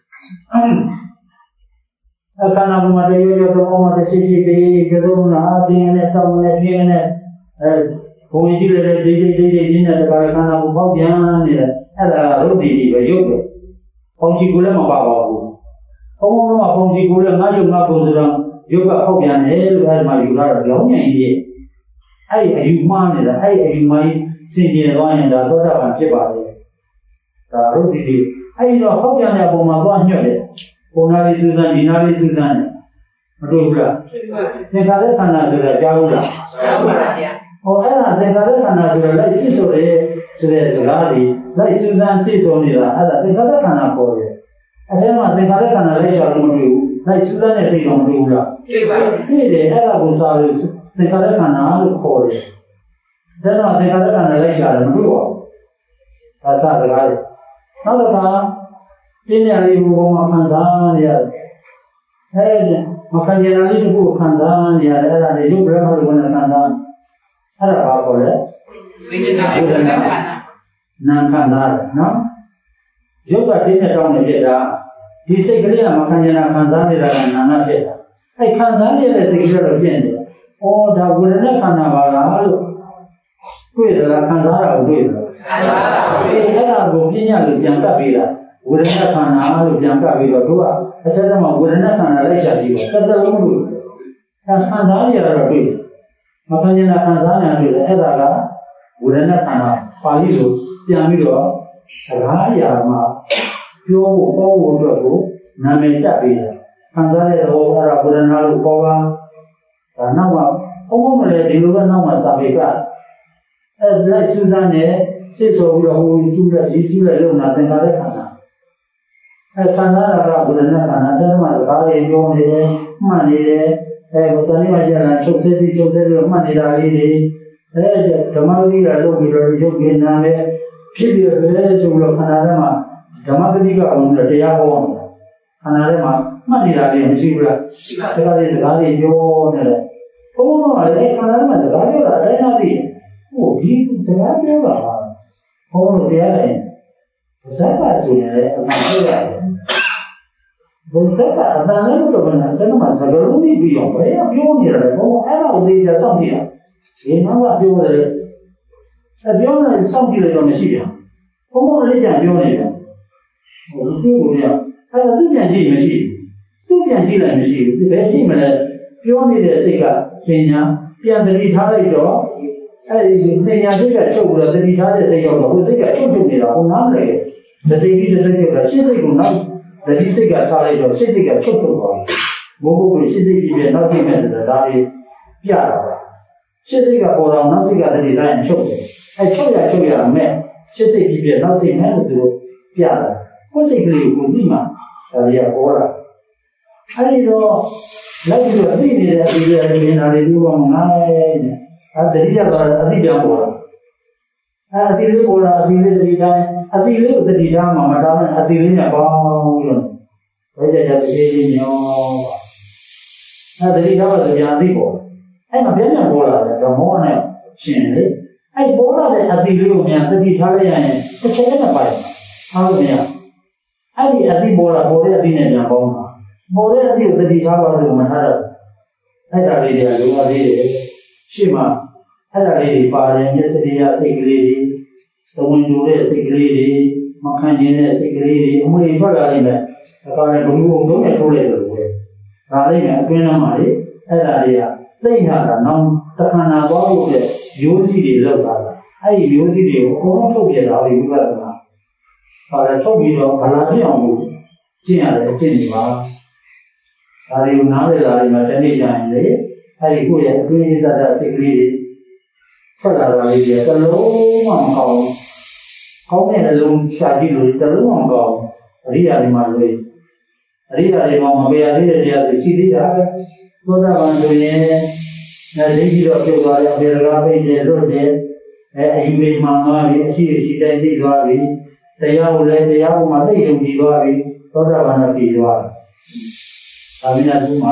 Speaker 1: အခန္ဓာဘုံမှာတရောရောသုံးမှာတစ်ရှိရှိတည်းကသုံးနာအပြင်းနဲ့တောင်းနဲ့ပြင်းနဲ့အဲဘုံကြီးလည်းဒိဒိဒိဒိဒိနဲ့တခါခန္ဓာဘုံပေါက်ပြန်နေတယ်အဲ့ဒါရုပ်ရည်ကြီးပဲယုတ်ပဲပေါင်းချီကိုလည်းမပါပါဘူးဘုံဘုံကပေါင်းချီကိုလည်းငါယုတ်ငါဘုံဆိုတော့ယုတ်ကဖောက်ပြန်တယ်လို့အဲ့ဒီမှာယူလာတော့ကြောင်းညင်ကြီးအဲ့ဒီအယူမှားနေတာအဲ့ဒီအယူမှားစင်ကြယ်သွားရင်ဒါသောတာပန်ဖြစ်ပါလေဒါရုပ်ရည်ကြီးအဲ့ဒီတော့ဖောက်ပြန်တဲ့ပုံမှာသွားညွတ်တယ်ပုံနာလေးစူးစမ်းဒီနာလေးစူးစမ်းတယ်မတွေ့ဘူးလားသင်္ခါရခန္ဓာဆိုတာကြားဘူးလားကြားပါပါဗျာဟောအဲ့ဒါသင်္ခါရခန္ဓာဆိုတာလိုက်စစ်ဆိုတယ်ဆိုတဲ့စကားတွေလိုက်စူးစမ်းစစ်ဆိုနေတာအဲ့ဒါသင်္ခါရခန္ဓာပေါ်တယ်အဲ့ဒီမှာသင်္ခါရခန္ဓာလိုက်ရှာလို့မတွေ့ဘူးလိုက်စူးစမ်းတဲ့စိတ်တော့မတွေ့ဘူးလားတွေ့ပါဘူးတွေ့တယ်အဲ့ဒါကိုစားလို့သင်္ခါရခန္ဓာလို့ခေါ်တယ်ဒါတော့သင်္ခါရခန္ဓာလိုက်ရှာတယ်မတွေ့ပါဘူးဒါစစကားတွေနောက်တစ်ခါပြင်းရလေးဘုံမှာခံစားရတယ်အဲဒီမခံရလေးတစ်ခုခံစားရတယ်အဲ့ဒါလေရုပ်ဘယ်မှာလို့ခံစားအဲ့ဒါဘာခေါ်လဲဝိညာဉ်ဝိညာဉ်နာခံစားတယ်နော်ရုပ်ကတင်းတဲ့တောင်းနေဖြစ်တာဒီစိတ်ကလေးကမခံရနာခံစားနေတာကနာနာဖြစ်တာအဲ့ခံစားရတဲ့စိတ်ကလေးတော့ပြင်းတယ်ဩဒါဝေဒနာခန္ဓာပါလားလို့တွေ့တယ်လားခံစားတာကိုတွေ့တယ်ခံစားတာကိုတွေ့အဲ့ဒါကိုပြညာလို့ပြန်ကပ်ပေးတာဝေဒနာခန္ဓာလို့ပြန်ကပ်ပြီးတော့တို့ကအထက်ထမှာဝေဒနာခန္ဓာလိုက်ချပြီးတော့တသက်လုံးလို့အဲခံစားရတာတော့တွေ့တယ်မခံရနာခံစားနေတွေ့တယ်အဲ့ဒါကဝေဒနာခန္ဓာပါဠိလိုပြန်ပြီးတော့စကားအရာမှာပြောဖို့ပေါ်ဖို့အတွက်ကိုနာမည်တက်ပြီးတယ်ခံစားရတဲ့ဟောအဲ့ဒါဝေဒနာလို့ပေါ်ပါဒါနောက်မှဘုံဘုံမလဲဒီလိုပဲနောက်မှစာပေကအဲလိုက်စူးစမ်းနေစိတ်ဆိုပြီးတော့ဟိုစူးတဲ့ဒီစူးတဲ့လုံနာသင်္ခါရခန္ဓာအဲခန္ဓာကဘုရဏခန္ဓာတဲ့မှာစကားတွေပြောနေတယ်မှတ်နေတယ်အဲဘုရားနိမကျလာချုပ်စစ်ပြီးချုပ်စစ်ပြီးမှတ်နေတာလေးတွေအဲဓမ္မဂတိကလုပ်ပြီးတော့ရုပ်ဉာဏ်နဲ့ဖြစ်ပြီးပဲဆိုလို့ခန္ဓာထဲမှာဓမ္မဂတိကအောင်လို့တရားဟောနေတာခန္ဓာထဲမှာမှတ်နေတာလေးမရှိဘူးလားရှိပါဘူးဒါကလေးစကားတွေပြောနေတယ်ဘုန်းတော်ကလည်းခန္ဓာထဲမှာစကားပြောတာအတိုင်းအသိဟိုဒီစကားပြောတာဘုန်းတော်တရားတယ်ဇက်ကဆိုရင်လည်းအမှန်ပြောရတယ်ဘုဇက်ကအတန်လည်းမတော်ဘူးနော်ကျွန်တော်မှစကားလုံးပြီးပြီးအောင်ဘယ်ပြောနေရလဲဘုန်းအဲ့ဒါကိုသိကြစောင့်ကြည့်ရဒီနောက်ကပြောတယ်အပြောနေစောင့်ကြည့်လိုက်တော့မရှိပြန်ဘုန်းဘုန်းလေးကြံပြောနေတယ်ဟိုသူ့ကိုရအဲ့ဒါသူပြန်ကြည့်မရှိသူပြန်ကြည့်လိုက်မရှိဘူးဘယ်ရှိမလဲပြောနေတဲ့စိတ်ကပညာပြန်တတိထားလိုက်တော့အဲ့ဒီပညာစိတ်ကချုပ်ပြီးတော့တတိထားတဲ့စိတ်ရောက်တော့ဟိုစိတ်ကချုပ်ချုပ်နေတာဟိုနားမလဲတစိပြီးတစိချုပ်တာရှင်းစိတ်ကိုနောက်တတိစိတ်ကထားလိုက်တော့ရှင်းစိတ်ကချုပ်ချုပ်သွားတယ်ဘိုးဘိုးကိုရှင်းစိတ်ပြီးပြနောက်စိတ်နဲ့ဆိုတာဒါလေးပြတာပါရှင်းစိတ်ကပေါ်တော့နောက်စိတ်ကတတိတိုင်းချုပ်တယ်အဲချုပ်ရချုပ်ရမယ်ရှင်းစိတ်ပြီးပြနောက်စိတ်နဲ့လို့သူတို့ပြတာကိုယ်စိတ်ကလေးကိုသိမှဒါလေးကပေါ်လာအဲဒီတော့လိုက်ပြီးတော့သိနေတဲ့အပြီးရနေတာလေးဒီဘောငါးအဲတတိယတော့အသိပြောင်းပေါ်လာအဲအသိလေးပေါ်လာအသိလေးတတိတိုင်းအသိလေးကိုတတိထားမှာမထားနဲ့အသိလေးနဲ့ပေါင်းလို့ဘယ်ကြကြတည်းချင်းညောအဲတတိထားတော့ကြာအသိပေါ်အဲ့မှာပြန်ပြန်ပေါ်လာတယ်ဓမ္မောနဲ့ရှင်လေအဲ့ပေါ်လာတဲ့အသိလေးကိုမြန်တတိထားလိုက်ရရင်တစ်ချက်နဲ့ပိုင်ထားလို့မရအဲ့ဒီအသိပေါ်လာပေါ်တဲ့အသိနဲ့ပြန်ပေါင်းတာပေါ်တဲ့အသိကိုတတိထားပါလို့မထားတော့အဲ့ဒါလေးတွေကလိုပါသေးတယ်ရှေ့မှာအဲ့ဒါလေးတွေပါတယ်မျက်စိတရားစိတ်ကလေးတွေသဝင်တူတဲ့စိတ်ကလေးတွေမခံကျင်တဲ့စိတ်ကလေးတွေအမှုတွေထွက်လာနေတယ်ဒါကလည်းဘုံဘုံလုံးနဲ့ထိုးလိုက်တယ်လို့ပဲဒါလေးနဲ့အတွင်းထဲမှာလေအဲ့ဒါတွေကသိညာတာနောက်တခဏနာသွားဖို့တဲ့မျိုးစီတွေလောက်လာတာအဲ့ဒီမျိုးစီတွေကိုအကုန်လုံးထုတ်ပြတာဒီဝိပဿနာဒါလည်းထုတ်ပြီးတော့ဗလာပြအောင်လို့ကျင့်ရတယ်ကျင့်နေပါဒါတွေကိုနားလည်လာတယ်မှာတနေ့ကျရင်လေအဲ့ဒီကိုယ့်ရဲ့အတွင်းရေးစားတဲ့စိတ်ကလေးတွေထွက်လာတာလေးတွေကတလုံးမှမကောင်းဘူး။ကောင်းတဲ့အလုံးရှာကြည့်လို့တလုံးမှမကောင်းဘူး။အရိယာတွေမှာလို့အရိယာတွေမှာမပေရသေးတဲ့တရားဆိုရှိသေးတာပဲ။သောတာပန်ဆိုရင်အဲဒီကြီးတော့ပြုတ်သွားတယ်အပေရကပိတ်တယ်လွတ်တယ်အဲအယူမိမှန်သွားပြီအရှိအရှိတိုင်းသိသွားပြီတရားကိုလည်းတရားကိုမှသိယုံကြည်သွားပြီသောတာပန်တော့ကြည်သွားတယ်။ဒါမင်းကသူ့မှာ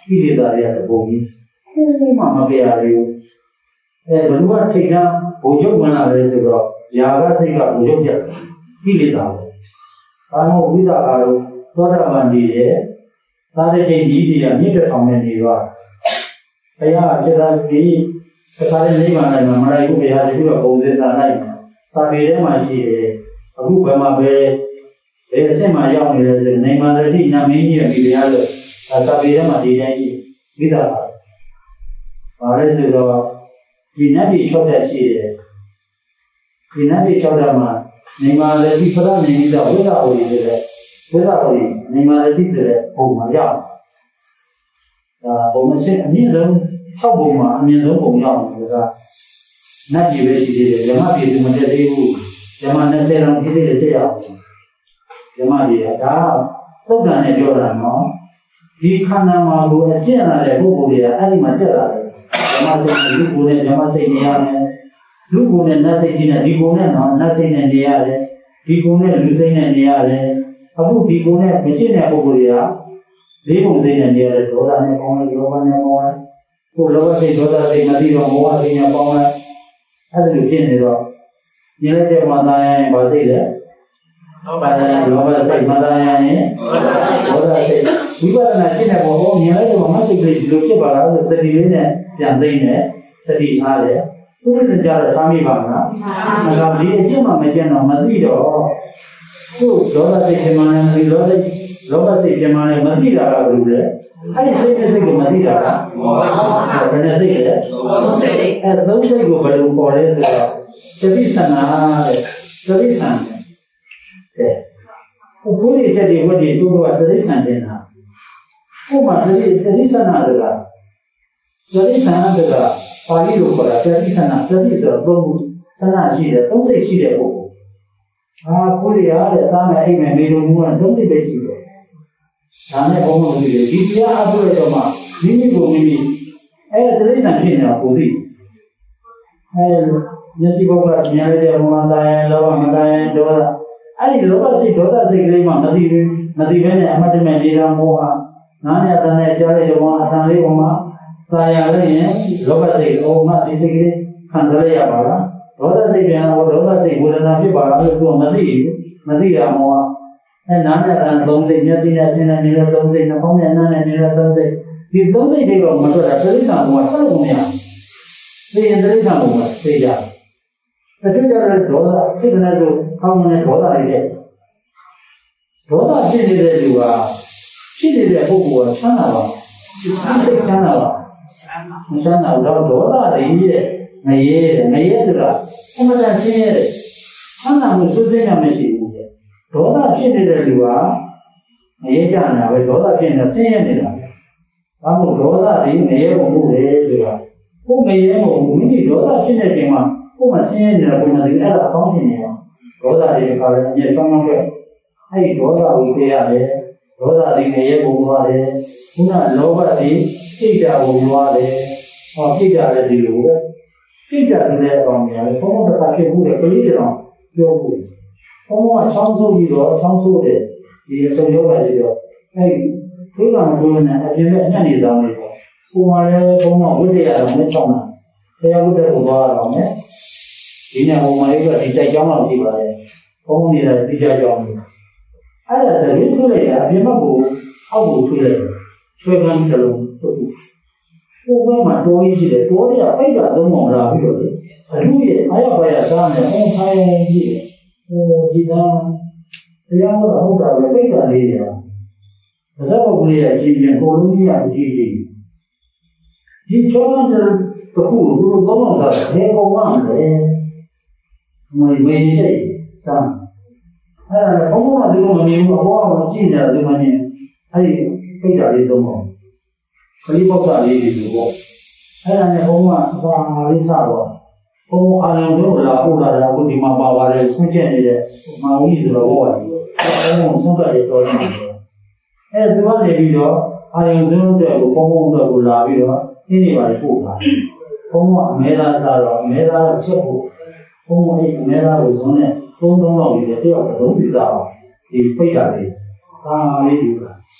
Speaker 1: ကိလေသာတွေကတပုံကြီးခုမှမပြရဘူးအဲဘ누구ကထိတ်တာဘုံချုပ်ဝင်လာတယ်ဆိုတော့ຢာကစိတ်ကဘုံချုပ်ကြကိလေသာပဲဘာလို့ဝိသကာတို့သောတာပန်နေတယ်သာတဲ့ချိန်ကြီးကြီးကမြင့်တက်ဆောင်နေနေပါဘုရားအကျဉ်းသားပြီးတစ်ခါလေးနိဗ္ဗာန်လိုက်မှာမလိုက်ဘူးဘုရားတခုတော့ပုံစံစာလိုက်စာပေထဲမှာရှိတယ်အခုဘယ်မှာပဲဘယ်အဆင့်မှာရောက်နေလဲဆိုနေမန္တတိနမင်းကြီးရဲ့ဒီတရားလို့စာပေထဲမှာဒီတိုင်းကြီးဝိသကာဘာလဲဆိုတော့ဒီနတ်ပြည်၆တက်ရှိတယ်ဒီနတ်ပြည်၆တက်မှာနေမန္တတိဖရနေမိတော့ဝိသဟောရီဆိုတဲ့ဝိသဟောရီနေမန္တတိဆိုတဲ့ပုံမှာရောက်ဒါပုံမရှိအမြင့်ဆုံး၆ပုံမှာအမြင့်ဆုံးပုံရောက်နေတာနတ်ပြည်ပဲရှိသေးတယ်ဓမ္မပြည်သူမတက်သေးဘူးဓမ္မ၂၀လောက်ဖြစ်သေးတယ်တက်ရအောင်ဓမ္မပြည်ကဒါသုတ်တန်နဲ့ပြောတာနော်ဒီခန္ဓာမှာကိုအကျင့်လာတဲ့ပုဂ္ဂိုလ်တွေကအဲ့ဒီမှာတက်လာတယ်ဓမ္မစိတ်လူကိုယ်နဲ့ဓမ္မစိတ်နေရတယ်လူကိုယ်နဲ့နတ်စိတ်ကြီးနဲ့ဒီကိုယ်နဲ့နော်နတ်စိတ်နဲ့နေရတယ်ဒီကိုယ်နဲ့လူစိတ်နဲ့နေရတယ်အခုဒီကိုယ်နဲ့မကျင့်တဲ့ပုဂ္ဂိုလ်တွေကလေးပုံစိတ်နဲ့နေရတယ်ဒေါသနဲ့ပေါင်းလိုက်လောဘနဲ့ပေါင်းလိုက်ကိုယ်လောဘစိတ်ဒေါသစိတ်မသိတော့မောဟစိတ်နဲ့ပေါင်းလိုက်အဲ့ဒါလိုဖြစ်နေတော့ဉာဏ်တဲ့မှာသာရင်ဘာစိတ်လဲလောဘစိတ်လောဘစိတ်မှာသာရင်ဒေါသစိတ်ဝိပဿနာရှင်းတဲ့ဘောဟောဉာဏ်တဲ့မှာမစိတ်လေးဒီလိုဖြစ်ပါလားဆိုတတိလေးနဲ့ပြန်သိနေသတိထားတယ်ဥပဒေကြတော့သာမိပါမလားမှန်ပါဒီအကျင့်မှမကျင့်တော့မသိတော့ကိုယ်ဒေါသစိတ်ပြမနေဒီလောဘစိတ်လောဘစိတ်ပြမနေမသိတာကဘယ်လိုလဲအဲ့ဒီစိတ်နဲ့စိတ်ကိုမသိတာကဘယ်နဲ့စိတ်လဲစိတ်အဲ့သုံးစိတ်ကိုဘယ်လိုပေါ်လဲဆိုတော့သတိဆန္ဒတဲ့သတိဆန္ဒတဲ့ဘုရားချက်တွေဝတ်တွေတို့ကသတိဆန္ဒနေတာဥပမာသတိသတိဆန္ဒဆိုတာသတိဆန္ဒဆိုတာပါဠိလိုခေါ်တာသတိဆန္ဒသတိဆိုတော့သုံးခုဆန္ဒရှိတယ်သုံးစိတ်ရှိတဲ့ပုဂ္ဂိုလ်အာဘုရားတဲ့စားမယ်အိမ်မယ်နေလို့မျိုးကသုံးစိတ်ပဲရှိတယ်ဒါနဲ့ဘုံဘုံကြီးဒီတရားအထုတ်ရတော့မှမိမိကိုမိမိအဲသတိဆန္ဒဖြစ်နေတာကိုသိအဲမျက်စိဘုကမြင်ရတဲ့ဘုံမှာတိုင်းလောဘမတိုင်းဒေါသအဲ့ဒီလောဘစိတ်ဒေါသစိတ်ကလေးမှမသိဘူးမသိဘဲနဲ့အမှတ်တမဲ့နေတာမောဟနားနဲ့အတန်နဲ့ကြားတဲ့ဘုံအတန်လေးဘုံမှာသာယာလည်းရင်လောဘစိတ်အုံမှဒီစိတ်ကလေးခံစားရပါလားဒေါသစိတ်ပြန်တော့ဒေါသစိတ်ဝေဒနာဖြစ်ပါလားလို့သူကမသိဘူးမသိတာမောဟအဲနားနဲ့အတန်သုံးစိတ်မျက်စိနဲ့အဆင်းနဲ့မြင်တဲ့သုံးစိတ်နှာခေါင်းနဲ့နားနဲ့မြင်တဲ့သုံးစိတ်ဒီသုံးစိတ်တွေကမထွက်တာသတိဆောင်ကဆက်လို့မရဘူးသိရင်သတိဆောင်ကသိကြတချို့ကြတဲ့ဒေါသဖြစ်တဲ့လို့ကောင်းတဲ့ဒေါသတွေတဲ့ဒေါသဖြစ်နေတဲ့လူကဖြစ်နေတဲ့ပုဂ္ဂိုလ်ကချမ်းသာပါစိတ်ချမ်းသာပါမချမ်းသာတော့ဒေါသတွေရဲ့ငရဲငရဲဆိုတာအမှန်တန်ရှင်းရဲတယ်ချမ်းသာမှုစွတ်စင်းရမရှိဘူးတဲ့ဒေါသဖြစ်နေတဲ့လူကငရဲကြတာပဲဒေါသဖြစ်နေဆင်းရဲနေတာဘာလို့ဒေါသတွေငရဲပုံမှုလဲဆိုတာကိုယ်ငရဲပုံမှုမိမိဒေါသဖြစ်နေချိန်မှာကိုယ်မဆင်းရဲနေတာကိုယ်မသိအဲ့ဒါအကောင်းဖြစ်နေတာဒေါသတွေခါလည်းအမြဲဆောင်းဆောင်းပဲအဲ့ဒီဒေါသကိုသိရတယ်ဒေါသတွေငရဲပုံသွားတယ်ခုနလောဘတွေစိတ်ဓာတ်ကိုသွားတယ်ဟောစိတ်ဓာတ်လည်းဒီလိုပဲစိတ်ဓာတ်လည်းအကောင်ကြီးတယ်ဘုံဘုံတစ်ခါဖြစ်မှုတဲ့ကလေးတွေတော့ပြောဖို့ဘုံဘုံကချောင်းဆိုးပြီးတော့ချောင်းဆိုးတယ်ဒီအစုံရောပါလေတော့အဲ့ဒီဒုက္ခမပြောနဲ့အပြင်မဲ့အညံ့နေသားနေပေါ့ပုံမှန်လည်းဘုံကဝိတ္တရအောင်နဲ့ချောင်းတာတရားဝိတ္တကိုသွားအောင်နဲ့ဒီနေ့ပုံမှန်လေးကဒီတိုက်ကြောင်းလောက်ရှိပါတယ်ဘုံနေတာဒီကြကြောင်းအဲ့ဒါသတိထွေးလိုက်တာအပြင်ဘက်ကိုအောက်ကိုထွေးလိုက်ဆွဲကမ်းတစ်လုံးပုတ်ပုတ်ဘက်မှာတိုးကြီးရှိတယ်တိုးရပိတ်တာသုံးအောင်လာပြီးတော့လေအလူရဲ့အားရပါရစားနေအောင်ဆိုင်ကြီးဟိုဒီသားတရားတော်ဟုတ်တာပဲပိတ်တာလေးတွေပါဒါစပုတ်ကလေးရဲ့အကြည့်ရင်ကိုလုံးကြီးရအကြည့်ကြီးဒီချောင်းတဲ့တခုဘုလိုသုံးအောင်စားတယ်ဘယ်ကောင်မှလဲမွေမေးစိတ်စမ်းအဲ့ဒါဘုံဘုံကဒီလိုမမြင်ဘူးအဘောကကြည့်နေတာဒီမမြင်အဲ့ဒီပိတ်တာလေးသုံးအောင်ခလိပေါက်ကလေးဒီလိုပေါ့အဲ့ဒါနဲ့ဘုံကအပါလေးစားတော့ဘုံအာရုံတို့လာပို့လာတာကိုဒီမှာပါပါတယ်ဆွန့်ကျက်နေတဲ့မာဝီဆိုတော့ဘောကအဲ့ဒါကိုဆုံးဖြတ်ရတော့တယ်အဲ့ဒီကနေပြီးတော့အာရုံတို့တွေကိုဘုံဘုံတို့ကိုလာပြီးတော့နည်းနေပါလေပို့ပါဘုံကအမဲသားစားတော့အမဲသားကိုချက်ဖို့ဘုံအဲ့အမဲသားကိုဇွန်းနဲ့သုံးသုံးလောက်ပြီးတယောက်လုံးပြီးစားအောင်ဒီပိတ်တာလေးအာလေးဒီက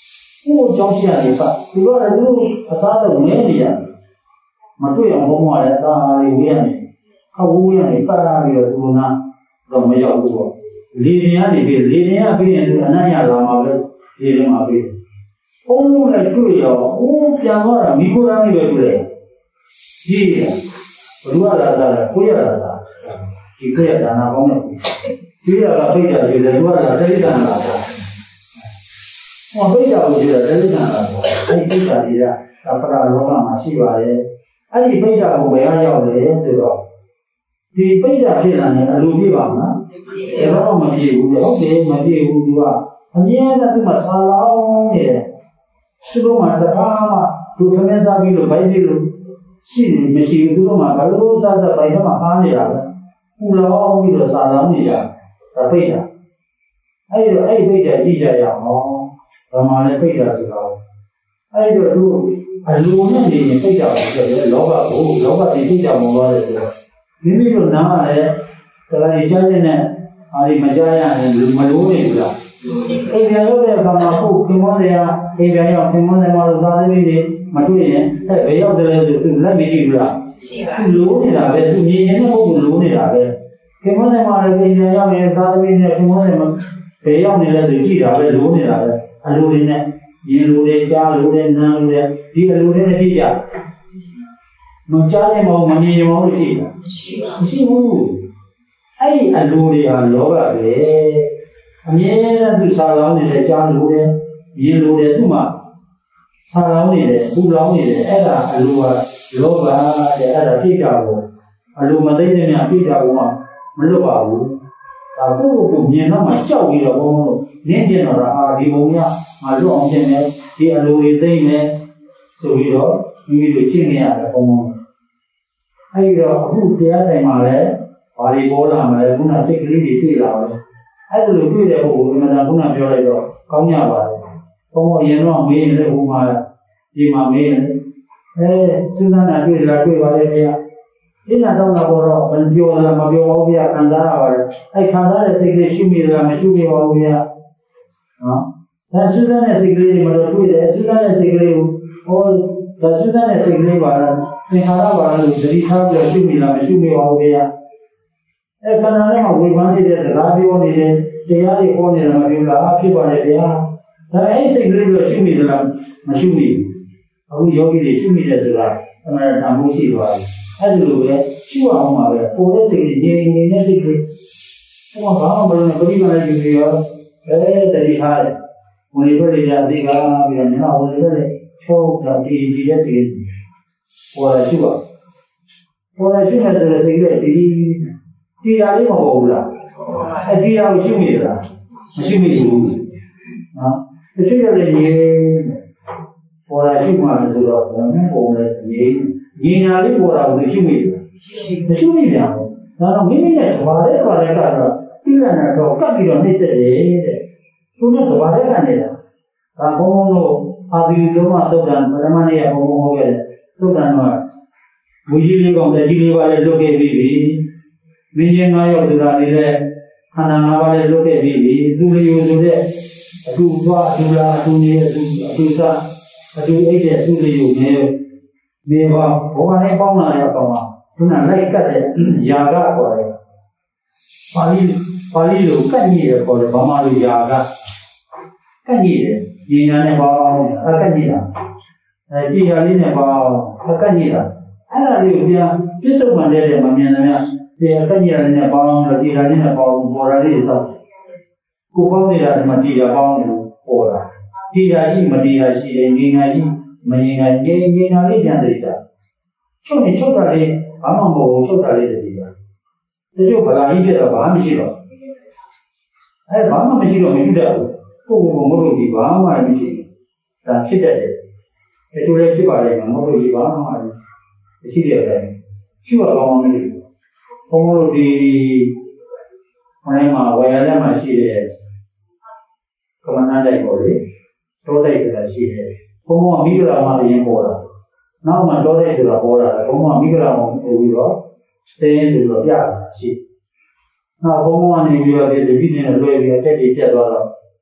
Speaker 1: ကိုကြောင်းရှိရတယ်ပတ်သူကလည်းသူတို့အစားတော့ဝဲနေရတယ်မတွေ့အောင်ဘုံကလည်းအသားလေးဝဲရတယ်ခဝဝဲရတယ်ပတ်လာပြီးတော့သူကတော့မရောက်ဘူးပေါ့လေရင်ကနေပြီးလေရင်ကပြီးရင်သူအနံ့ရလာမှာပဲလေရင်မှာပြီးဘုံလည်းတွေ့ရောအိုးပြန်သွားတာမိခိုးတန်းလေးပဲတွေ့တယ်ကြီးရဘလူရလာစားတယ်ကိုရလာစားဒီကရဒါနာကောင်းတယ်ဒီရကဖိတ်တာယူတယ်သူကလည်းစိတ်တန်လာတာဟောဖိတ်တာကိုယူတယ်စိတ်တန်လာတာအဲ့ဒီဖိတ်တာတွေကပရလောကမှာရှိပါတယ်အဲ့ဒီဖိတ်တာကိုဘယ်ကရောက်လဲဆိုတော့ဒီဖိတ်တာဖြစ်လာရင်အလိုပြပါမလားဘယ်တော့မှမပြည့်ဘူးဟုတ်တယ်မပြည့်ဘူးသူကအမြဲတမ်းသူကဆာလောင်းနေတယ်သူတို့မှတခါမှသူခမင်းစားပြီးလို့ဘိုင်းပြီးလို့ရှိနေမရှိဘူးသူတို့မှဘယ်လိုစားစားဘိုင်းတော့မှအားနေတာလဲပူလောင်းပြီးတော့ဆာလောင်းနေကြဒါဖိတ်တာအဲ့ဒီတော့အဲ့ဒီဖိတ်တာကြည့်ကြရအောင်ဘာမှလည်းဖိတ်တာဆိုတော့အဲ့ဒီတော့သူအလိုနဲ့နေရင်ဖိတ်တာကိုပြောတယ်လောဘကိုလောဘတိဖိတ်တာမဟုတ်ဘူးဆိုတော့မိမိတို့နားလည်းတရားကြားခြင်းနဲ့အားဒီမကြားရရင်မလို့နေဘူးလားအိမ်ပြန်ရောက်တဲ့အခါမှာကိုခင်မောတွေကအိမ်ပြန်ရောက်ခင်မောတွေမှာလို့သားသမီးတွေမတွေ့ရင်အဲ့ဘယ်ရောက်တယ်လဲဆိုသူလက်မရှိဘူးလားရှိပါဘူးလို့နေတာပဲသူမြင်ရင်လည်းပုဂ္ဂိုလ်လို့နေတာပဲခင်မောတွေမှာလည်းအိမ်ပြန်ရောက်ရင်သားသမီးတွေခင်မောတွေမှာဘယ်ရောက်နေလဲဆိုကြည့်တာပဲလို့နေတာပဲအလိုတွေနဲ့ရင်လိုတွေကြားလိုတွေနားလိုတွေဒီအလိုတွေနဲ့ကြည့်ကြမကြားရင်မမမြင်ရင်မဟုတ်ရှိတာမရှိပါဘူးမရှိဘူးအဲ့ဒီအလိုတွေဟာလောဘပဲအမြဲတမ်းသူစားလောင်းနေတဲ့ကြားလိုတယ်မြင်လိုတယ်သူ့မှာစားလောင်းနေတယ်ပူလောင်းနေတယ်အဲ့ဒါအလိုကလောဘတဲ့အဲ့ဒါပြိတ္တာကိုအလိုမသိတဲ့များပြိတ္တာကိုမှမလွတ်ပါဘူးဒါကိုယ့်ကိုယ်မြင်တော့မှကြောက်ပြီးတော့ဘုံလို့နင်းကျင်တော့အာဒီဘုံကငါလွတ်အောင်ကျင်တယ်ဒီအလိုတွေသိနေဆိုပြီးတော့မိမိတို့ကျင့်နေရတယ်ဘုံဘုံအဲ့ဒီတော့အခုတရားတိုင်မှာလည်းဘာတွေပေါ်လာမလဲခုနစိတ်ကလေးတွေတွေ့လာတယ်အဲ့ဒါလိုတွေ့တဲ့ပုဂ္ဂိုလ်ကမှန်ခုနပြောလိုက်တော့ကောင်းကြပါတယ်ဘုံဘုံအရင်တော့မေးနေတဲ့ဟိုမှာဒီမှာမေးတယ်အဲစူးစမ်းတာတွေ့လားတွေ့ပါလေခင်ဗျာဒီနာတော့တော့မပြောလားမပြောပါဘူးဗျာခံစားရပါတယ်အဲ့ခံစားတဲ့စိတ်ကလေးရှုမိလားမရှုမိပါဘူးဗျာနော်ဒါစူးစမ်းတဲ့စိတ်ကလေးတွေမတော့တွေ့တယ်စူးစမ်းတဲ့စိတ်ကလေးကိုဟောဒါစူးစမ်းတဲ့စိတ်ကလေးပါလားသင်္ခါရပါလားလို့သတိထားပြီးရှုမိလားမရှုမိပါဘူးဗျာအဲခန္ဓာနဲ့ဝိပဿနာတဲ့စကားပြောနေတယ်တရားတွေဟောနေတာမပြောလားဖြစ်ပါလေဗျာဒါအဲ့စိတ်ကလေးကိုရှုမိသလားမရှုမိဘူးအခုယောဂီတွေရှုမိတယ်ဆိုတာအမှန်တန်ဖို့ရှိသွားတယ်အဲ့ဒီလိုပဲရှုအောင်ပါပဲပေါ်တဲ့စိတ်ကြီးငြိမ်နေတဲ့စိတ်ကလေးဟောဘာမှမလုပ်နဲ့ပရိမာဏကြီးတွေရောအဲတတိထားတယ်ဝင်ရတဲ့ကြအသိကားပြီးတော့မျက်ဝင်ရတဲ့ချုံတာဒီဒီတဲ့စိတ်ပေါ်လာရှုပါပေါ်လာရှုနေတဲ့စိတ်ကဒီဒီရာလေးမဟုတ်ဘူးလားအဒီရာကိုရှုမိလားမရှိမိဘူးနော်တချို့ရတယ်ရေပေါ်လာရှုမှဆိုတော့ဘယ်နဲ့ပုံလဲရေရေနာလေးပေါ်လာကိုရှုမိလားမရှိမိပြန်ဘူးဒါတော့မိမိနဲ့ဘာလဲဘာလဲကတော့ပြည့်လာတော့ကပ်ပြီးတော့နှိမ့်ဆက်တယ်တဲ့သူနဲ့ဘာလဲကနေတာဒါဘုံဘုံတို့အာဒီလုံးဝသုတ်တန်ပရမဏေယဘုံဘုံဟောခဲ့တယ်သုတ်တန်တော့ဝီကြီးလေးကောင်တဲ့ကြီးလေးပါလေလွတ်ခဲ့ပြီးပြီမင်းချင်းငါးယောက်ဆိုတာလေးလည်းခန္ဓာငါးပါးလည်းလွတ်ခဲ့ပြီးပြီသူလေးယူဆိုတဲ့အတူသွားအတူလာအတူနေအတူအတူစားအတူအိတ်တဲ့သူလေးယူနေနေပါဘောကလည်းပေါင်းလာတဲ့အကောင်ကခုနလိုက်ကတ်တဲ့ယာကခေါ်တယ်ပါဠိပါဠိလိုကတ်ညိတယ်ခေါ်တယ်ဗမာလိုယာကကတ်ညိတယ်ညီညာနဲ့ပေါင်းအကတ်ညိတာအဲကြည်ရလေးနဲ့ပေါင်းအကတ်ညိတာအဲ့ဒါလေးကိုပြန်ပြစ္ဆုတ်မှန်တဲ့မမြင်တယ်များဒီအကတ်ညိတာလေးနဲ့ပေါင်းတော့ကြည်ရလေးနဲ့ပေါင်းပေါ်လာလေးစောက်ကိုပေါင်းနေတာဒီမှာကြည်ရပေါင်းလို့ပေါ်လာကြည်ရရှိမကြည်ရရှိတယ်ငြိမ်ငါရှိမငြိမ်ငါငြိမ်ငြိမ်တာလေးပြန်တည်တာချုပ်နေချုပ်တာလေးဘာမှမဟုတ်ဘူးချုပ်တာလေးတည်တာတချို့ဗလာကြီးပြတော့ဘာမှမရှိတော့အဲဘာမှမရှိတော့မရှိတတ်ဘူးကိုယ်ကမဟုတ်ဘူးဘာမှမရှိဘူးဒါဖြစ်တတ်တယ်တချို့လည်းဖြစ်ပါလိမ့်မယ်မဟုတ်ဘူးဘာမှမရှိတဲ့အတိုင်းရှိရကောင်းအောင်လို့ဘုံတို့ဒီဟိုမှာဝယ်ရတဲ့မှာရှိတဲ့ကမ္မနာတိုက်ပေါ်လေတိုးတိုက်ဆိုတာရှိတယ်ဘုံကမိဂရာမရင်ပေါ်တာနောက်မှတိုးတိုက်ဆိုတာပေါ်တာဘုံကမိဂရာမပို့ပြီးတော့တင်းဆိုတော့ပြတာရှိနောက်ဘုံကနေပြီးတော့ဒီဒီနဲ့လွှဲပြီးအတက်ကြီးတက်သွားတော့တ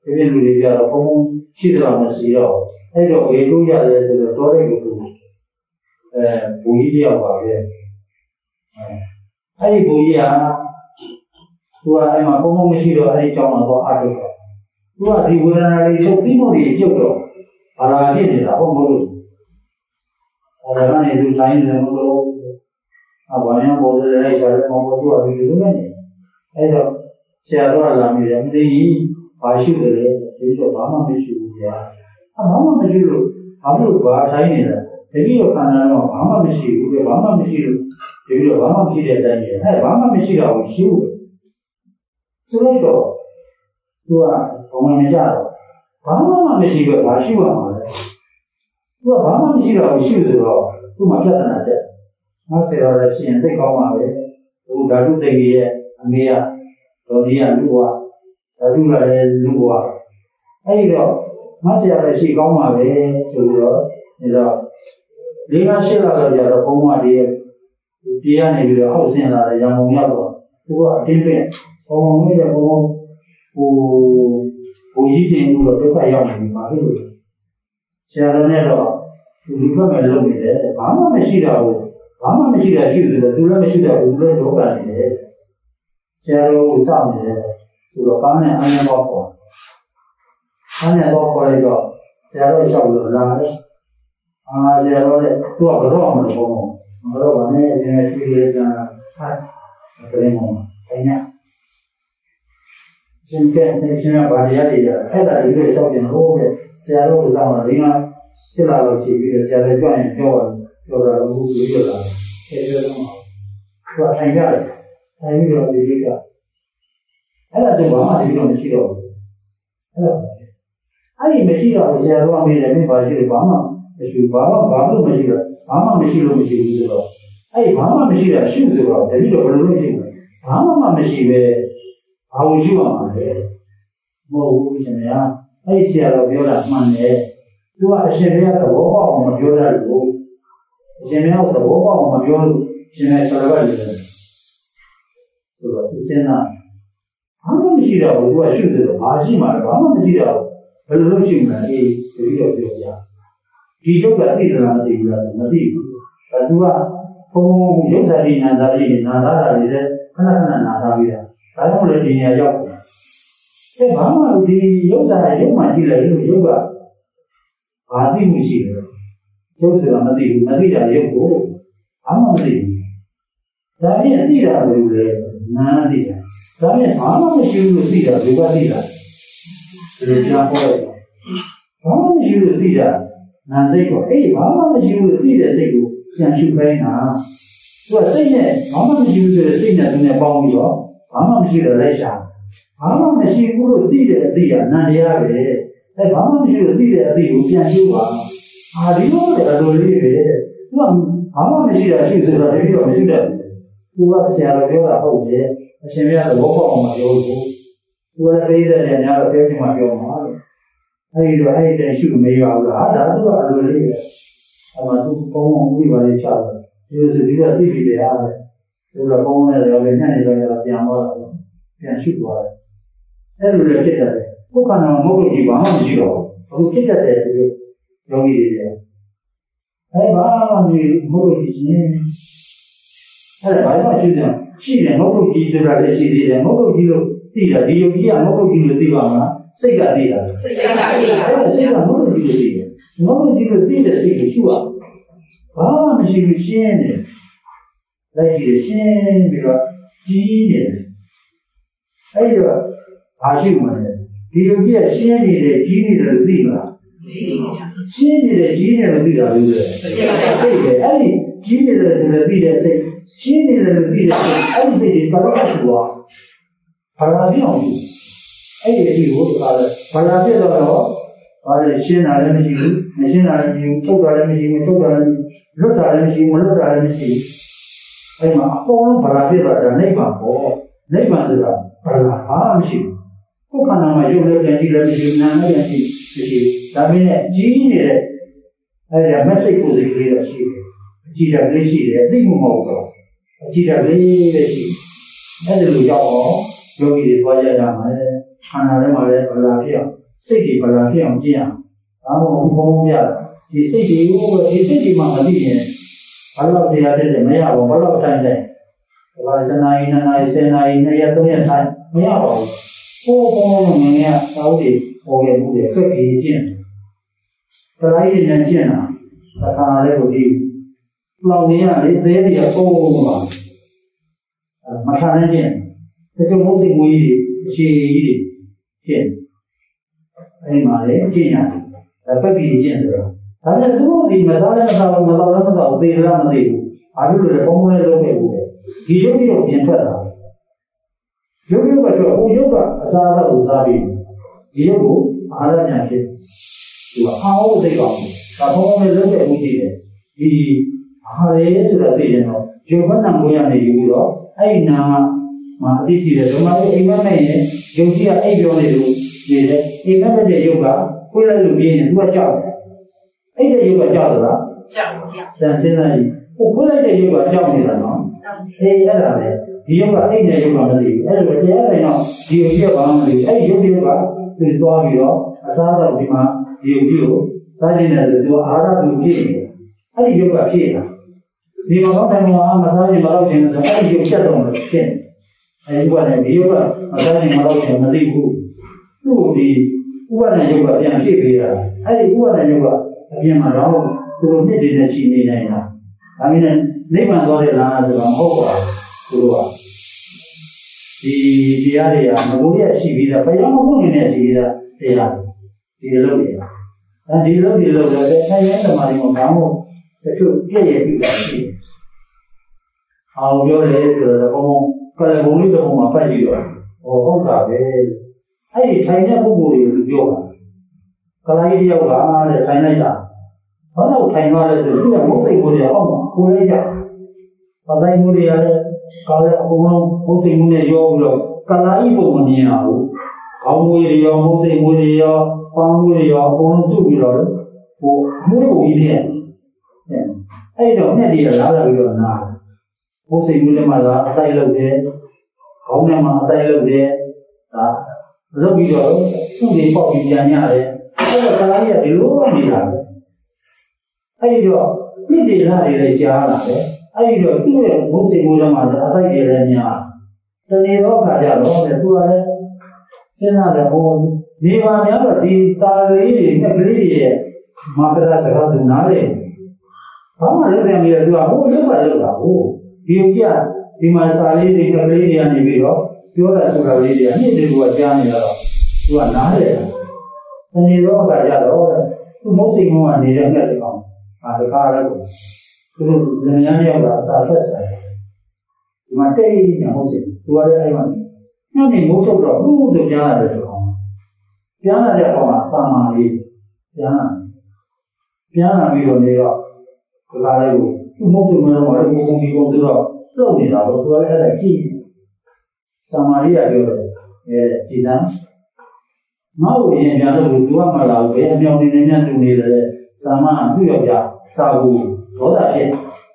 Speaker 1: ဒီလိုလူတွေကြတော့ဘုံဘုံရှိသလားမရှိတော့အဲ့တော့ဘယ်လိုရတယ်ဆိုတော့တော်တဲ့ကိုသူအဲဘူကြီးတယောက်ပါပဲအဲ့ဒီဘူကြီးကသူကအဲ့မှာဘုံဘုံမရှိတော့အဲ့ဒီကြောင်းတော့အားထုတ်တယ်သူကဒီဝေဒနာတွေချုပ်ပြီးမှုတွေပြုတ်တော့ဘာလာဖြစ်နေတာဟုတ်မလို့အဲ့ဒါကနေသူတိုင်းတယ်မလို့အဘာညာပေါ်တယ်လိုက်စားတယ်မဟုတ်ဘူးသူကဒီလိုနဲ့အဲ့တော့ဆရာတော်ကလာပြီးတယ်မသိကြီးဘာရှိတယ်လဲဒီဆိုဘာမှမရှိဘူးဗျာအဘာမှမရှိလို့ဘာလို့ဘာတိုင်းနေလဲတတိယခန္ဓာတော့ဘာမှမရှိဘူးလေဘာမှမရှိလို့တတိယဘာမှမရှိတဲ့အတိုင်းကြီးအဲ့ဘာမှမရှိတာကိုရှိဘူးဆိုတော့သူကဘုံမကြတော့ဘာမှမရှိပဲဘာရှိရမှာလဲသူကဘာမှမရှိတာကိုရှိဆိုတော့သူ့မှာပြဿနာတက်ငါဆရာလည်းရှင်သိကောင်းပါပဲဟိုဓာတုသိကြီးရဲ့အမေကတော်ကြီးကလူ့ဘဝဓာတုလည်းလူ့ဘဝအဲ့ဒီတော့ငါဆရာလည်းရှိကောင်းပါပဲဆိုပြီးတော့ဒါတော့လေးငါရှစ်လာတော့ကြတော့ဘုံမတွေပြေးရနေပြီးတော့အောက်ဆင်းလာတယ်ရံပုံရောက်တော့သူကအတင်းပြဘုံဘုံလေးတဲ့ဘုံဟိုဘုံကြီးတင်ပြီးတော့ဒုက္ခရောက်နေပါလေဆရာတော်နဲ့တော့သူလူဘက်မှာလုပ်နေတယ်ဘာမှမရှိတာဘူးဘာမှမရှိတာရှိတယ်သူလည်းမရှိတာဘူးသူလည်းဒုက္ခနေတယ်ဆရာတော်ကိုစောင့်နေတယ်သူတော့ကားနဲ့အားနဲ့တော့ပေါ့အားနဲ့တော့ခေါ်လိုက်တော့ဆရာတော်လျှောက်လို့လာတယ်အာဆရာတော်လည်းသူကဘယ်တော့မှမလို့ဘယ်တော့မှလည်းအရင်ကရှိရကြတာဟာတယ်မောအဲ့ညရှင်ကနေ့ရှင်ကဗာရရည်ရအဲ့ဒါဒီလိုလျှောက်ပြန်လို့ပဲဆရာတော်ကိုစောင့်တော့ဒီမှာစစ်လာလို့ရှိပြီးတော့ဆရာတော်ကြွရင်ပြောတယ်ပြောတာလို့ပြီးတော့လာတယ်အဲ့ဒါတော့သူကထိုင်ကြတယ်ထိုင်ပြီးတော့ဒီလိုကအဲ့ဒါဆိုဘာမှဒီလိုမရှိတော့ဘူးအဲ့ဒါအဲ့ဒီမရှိတော့ဆရာတော်ကမေးတယ်မင်းဘာရှိလဲဘာမှမရှိဘာမှဘာလို့မရှိတော့ဘာမှမရှိလို့မရှိဘူးဆိုတော့အဲ့ဒီဘာမှမရှိတာရှိဆိုတော့တတိတော့ဘယ်လိုလုပ်ရှိလဲဘာမှမရှိပဲဘာလို့ရှိရမှာလဲမဟုတ်ဘူးရှင်ဗျာအဲ့ဒီဆရာတော်ပြောတာမှန်တယ်သူကအရှင်ဘုရားသဘောပေါက်အောင်မပြောတတ်ဘူးအရှင်ဘုရားသဘောပေါက်အောင်မပြောလို့ရှင်နဲ့ဆရာတော်ကလည်းဆိုတော့သူစဉ်းစားဘာမှမရှိတော့ဘူးသူကရှိတယ်တော့ဘာရှိမှလဲဘာမှမရှိတော့ဘယ်လိုလုပ်ရှိမလဲအေးတတိတော့ပြောပြဒီရုပ်ကသိသလားမသိဘူးလားမသိဘူးအဲသူကဘုံရုပ်စာရင်းနာစာရင်းနာသားတာတွေလည်းခဏခဏနာသားပြီးတာဒါကြောင့်လည်းဒီနေရာရောက်တယ်အဲဘာမှဒီရုပ်စာရုပ်မှကြည့်လိုက်လို့ရုပ်ကဘာသိမှုရှိလဲရုပ်ဆိုတာမသိဘူးမသိတာရုပ်ကိုဘာမှမသိဘူးဒါဖြင့်သိတာလို့လေနာသိတာဒါဖြင့်ဘာမှမရှိဘူးလို့သိတာဘယ်ကသိတာဒီလိုကြားပေါ်တယ်ဘာမှမရှိဘူးလို့သိတာနာစိတ်ကိုအေးဘာမှမရှိဘူးလို့သိတဲ့စိတ်ကိုပြန်ရှုခိုင်းတာသူကစိတ်နဲ့ဘာမှမရှိဘူးဆိုတဲ့စိတ်နဲ့သူနဲ့ပေါင်းပြီးတော့ဘာမှမရှိတော့လိုက်ရှာဘာမှမရှိဘူးလို့သိတဲ့အသိကနန္တရားပဲအဲဘာမှမရှိလို့သိတဲ့အသိကိုပြန်ရှုပါအာဒီလိုတဲ့အလိုလေးပဲသူကဘာမှမရှိတာရှိဆိုတော့တတိတော့မရှိတတ်ဘူးသူကဆရာတော်ပြောတာဟုတ်တယ်အရှင်ဘုရားသဘောပေါက်အောင်မပြောဘူးသူကပြေးတဲ့နေရာတော့ပြောချင်မှပြောမှာလို့အဲဒီတော့အဲ့ဒီတည်းရှုမရဘူးလားဒါသူကအလိုလေးပဲအမှသူပုံပုံဥပ္ပါလေးချတယ်ဒီလိုဆိုပြီးတော့သိပြီလေအားပဲသူကပုံနဲ့လည်းပဲညနေတော့ပြန်သွားတာပေါ့ပြန်ရှုသွားတယ်အဲ့လိုလည်းဖြစ်တယ်ကိုယ်ခန္ဓာမဟုတ်လို့ဒီဘာမှမရှိတော့ဘူးအခုဖြစ်တတ်တယ်ဒီလိုယောဂီတွေလည်းအဲဘာမှမဟုတ်လို့ရှိရင်အဲ့ဒါဘာမှရှိတယ်ရှိတယ်မဟုတ်လို့ကြီးဆိုတာလည်းရှိသေးတယ်မဟုတ်လို့ကြီးလို့သိတာဒီယောဂီကမဟုတ်လို့ကြီးလို့သိပါမလားစိတ်ကသိတာစိတ်ကသိတာအဲ့စိတ်ကမဟုတ်လို့ကြီးလို့သိတယ်မဟုတ်လို့ကြီးလို့သိတဲ့စိတ်ကိုရှုရဘာမှမရှိဘူးရှင်းတယ်လက်ရှိရှင်းပြီးတော့ကြီးနေတယ်အဲ့တော့ဘာရှိမှလဲဒီလိုကြီးကရှင်းနေတယ်ကြီးနေတယ်လို့သိမလားသိပါဘူးရှင်းနေတယ်ကြီးနေတယ်လို့သိတာလို့လေသိတယ်အဲ့ဒီကြီးနေတယ်ဆိုလည်းသိတဲ့စိတ်ရှင်းနေတယ်လို့သိတဲ့စိတ်အဲ့ဒီစိတ်တွေဘာလို့ရှိသွားဘာလာပြောင်းအဲ့ဒီအကြီးကိုဘာလဲဘာလာပြတော့တော့ဘာလဲရှင်းတာလည်းမရှိဘူးမရှင်းတာလည်းမရှိဘူးထုတ်တာလည်းမရှိဘူးထုတ်တာလည်းလွတ်တာလည်းမရှိဘူးမလွတ်တာလည်းမရှိဘူးအဲ့မှာအပေါ်လုံးဘာလာပြတော့ဒါနိဗ္ဗာန်ပေါ့နိဗ္ဗာန်ဆိုတာဘာလာဘာမှမရှိဘူးကိုယ်ခန္ဓာမှာရုပ်လည်းပြန်ကြည့်လည်းမရှိဘူးနာမ်လည်းပြန်ကြည့်မရှိဘူးဒါမင်းနဲ့ကြီးနေတဲ့အဲ့ဒါမက်ဆေ့ကိုစိတ်ကလေးတော့ရှိတယ်အကြည့်တလေးရှိတယ်အသိမှုမဟုတ်တော့အကြည့်တလေးလည်းရှိအဲ့ဒါလိုကြောက်အောင်ယောဂီတွေပွားကြရမှာလေခန္ဓာထဲမှာလည်းဘာလာဖြစ်အောင်စိတ်တွေဘယ်လိုဖြစ်အောင်ကြည့်ရအောင်ဒါမှမဟုတ်ဘုံပြဒီစိတ်တွေကိုဒီစိတ်တွေမှမသိရင်ဘာလို့တရားတဲ့မရဘူးဘာလို့ထိုင်တယ်ဒါကတနာရီနှစ်နာရီဆယ်နာရီနှစ်ရက်သုံးရက်ထိုင်မရပါဘူးဟိုဘုံဘုံငယ်ငယ်ကသောတွေပေါ်ရမှုတွေဖက်ပြီးကျင့်တယ် တိုင်းရင်းနဲ့ကျင့်တာအခါလေးကိုဒီလောင်နေရလေသေးတွေအကုန်လုံးပါမထားနိုင်ကျင့်တချို့မုတ်စိတ်မွေးကြီးအခြေကြီးတွေကျင့်အဲ့မှာလေကျင့်ရတယ်ဖက်ပြီးကျင့်ဆိုတာဒါနဲ့သူတို့ဒီမစားလည်းမစားဘူးမတော့လည်းမတော့သေလားမသိဘူးဘာလို့လဲဘုံဘုံလေးလုပ်ခဲ့ဘူးလေဒီရုပ်ရုပ်ပြင်ထွက်တာရုပ်ရုပ်ကတော့ဟိုရုပ်ကအစားအသောက်ကိုစားပြီးဒီရုပ်ကိုအာရညာဖြစ်သူကအာဟုတ်သိကောင်းဒါဘုံဘုံလေးလုပ်ခဲ့ဘူးကြည့်တယ်ဒီဟာရဲဆိုတာသိရင်တော့ရုပ်ဘဏ္ဍာကိုရနေယူပြီးတော့အဲ့ဒီနာမှာအသိရှိတယ်ဒီမှာအိမ်မက်နဲ့ရင်ရုပ်ကြီးကအိပ်ပြောနေလို့နေတယ်အိမ်မက်တဲ့ရုပ်ကခွေးလိုက်လို့ပြင်းရင်သူကကြောက်တယ်အဲ့ဒီရုပ်ကကြောက်သလားကြောက်ကြောက်ဆန်စင်းလိုက်ဟိုခွေးလိုက်တဲ့ရုပ်ကကြောက်နေတာနော်အေးအဲ့ဒါလေဒီရုပ်ကအိပ်နေတဲ့ရုပ်ကမသိဘူးအဲ့ဒါပဲတရားတိုင်းတော့ဒီရုပ်ကြီးကဘာမှမသိဘူးအဲ့ဒီရုပ်ကြီးကသူသွားပြီးတော့အစားတော့ဒီမှာဒီရုပ်ကြီးကိုစားနေတယ်ဆိုသူအာရသူပြည့်နေအဲ့ဒီရုပ်ကပြည့်တာဒီမှာတော့တိုင်းမှာမစားရင်မတော့ခြင်းဆိုအဲ့ဒီရုပ်ချက်တော့ဖြစ်အဲဒီကလည်းဒီရုပ်ကမစားရင်မတော့ခြင်းမသိဘူးသူ့ဒီဥပဒနာရုပ်ကပြန်ဖြစ်ပြီးတာအဲ့ဒီဥပဒနာရုပ်ကအပြင်မှာတော့သူတို့နှစ်တည်းနဲ့ရှိနေနိုင်တာဒါမင်းနဲ့နိဗ္ဗာန်သွားတဲ့လမ်းဆိုတော့မဟုတ်ပါဘူးသူတို့ကဒီတရားတွေကငကိုရရှိပြီးတာဘယ်ရောက်မှမဟုတ်နေရှိပြီးတာတရားဒီလိုလုပ်နေတာအဲဒီလိုဒီလိုလုပ်တဲ့ထိုင်ရတဲ့မာရီမှာဘာမှတချို့ပြည့်ရပြီပါရှိတယ်အောင်ပြောတယ်ဆိုတော့ဘုံကလည်းဘုံလေးတစ်ပုံမှာဖတ်ကြည့်တော့ဟောဟုတ်တာပဲအဲ့ဒီထိုင်တဲ့ပုဂ္ဂိုလ်တွေကိုပြောတာကလာကြီးတယောက်ကတဲ့ထိုင်လိုက်တာဘာလို့ထိုင်သွားလဲဆိုသူကမုတ်စိတ်ကိုရအောင်ကိုယ်လေးကြပဇိုင်းမှုတွေရတယ်ကားလည်းအကုန်လုံးမုတ်စိတ်မှုနဲ့ရောပြီးတော့ကလာကြီးပုံမမြင်အောင်ခေါင်းမွေးတွေရောမုတ်စိတ်မှုတွေရောပေါင်းမှုတွေရောအကုန်လုံးစုပြီးတော့ဟိုမွေးပုံကြီးတဲ့အဲ့တော့မျက်တွေလာလာပြီးတော့နားမုတ်စိတ်မှုတွေမှာကအတိုက်လုပ်တယ်ခေါင်းထဲမှာအတိုက်လုပ်တယ်ဒါလုပ်ပြီးတော့သူ့တွေပေါက်ပြီးပြန်ရတယ်အဲ့တော့ကလာကြီးကဒီလိုနေတာပဲအဲ့ဒီတော့ပြည့်တယ်လားတွေလည်းကြားလာတယ်အဲ့ဒီတော့သူ့ရဲ့ဘုစိတ်ဘုရားမှာအတိုက်တွေလည်းများတဏှေတော့ခါကြတော့သူကလည်းစဉ်းစားတယ်ဟိုဒီပါများတော့ဒီစာလေးတွေနဲ့ကလေးတွေရဲ့မာကရာစကားသူနားလေဘာမှလုပ်တယ်မရသူကဟိုလုပ်ပါလုပ်တာဟိုဒီုံကြဒီမှာစာလေးတွေနဲ့ကလေးတွေကနေပြီးတော့ပြောတာဆိုတာလေးတွေအနှစ်တွေကကြားနေတော့သူကနားလေတဏှေတော့ခါကြတော့သူမုတ်စိတ်မောကနေတဲ့နဲ့လေကောင်အာတကားလည်းကိုသူတို့ဉာဏ်ရမ်းရောက်တာအစာဖက်ဆိုင်ဒီမှာတိတ်နေဟုတ်စီသူကလည်းအဲ့မှာညနေမိုးထုတ်တော့ဘူးဆိုကြားရတယ်ဆိုတော့ကြားရတဲ့ကောင်ကစာမာလေးကြားလာကြားလာပြီးတော့နေတော့တကားလည်းကိုသူမုတ်စိတ်မောတော့လည်းပုံပြီးပုံဆိုတော့တုံနေတာတော့သူကလည်းအဲ့ဒါကြည့်စာမာလေးကပြောတယ်အဲကြည်စမ်းငါ့ကိုရင်ပြန်လို့သူကမှလာဘူးပဲအမြောင်နေနေမြတ်တူနေတယ်စာမသူ့ယောက်ျားစာဘူးဒေါသဖြစ်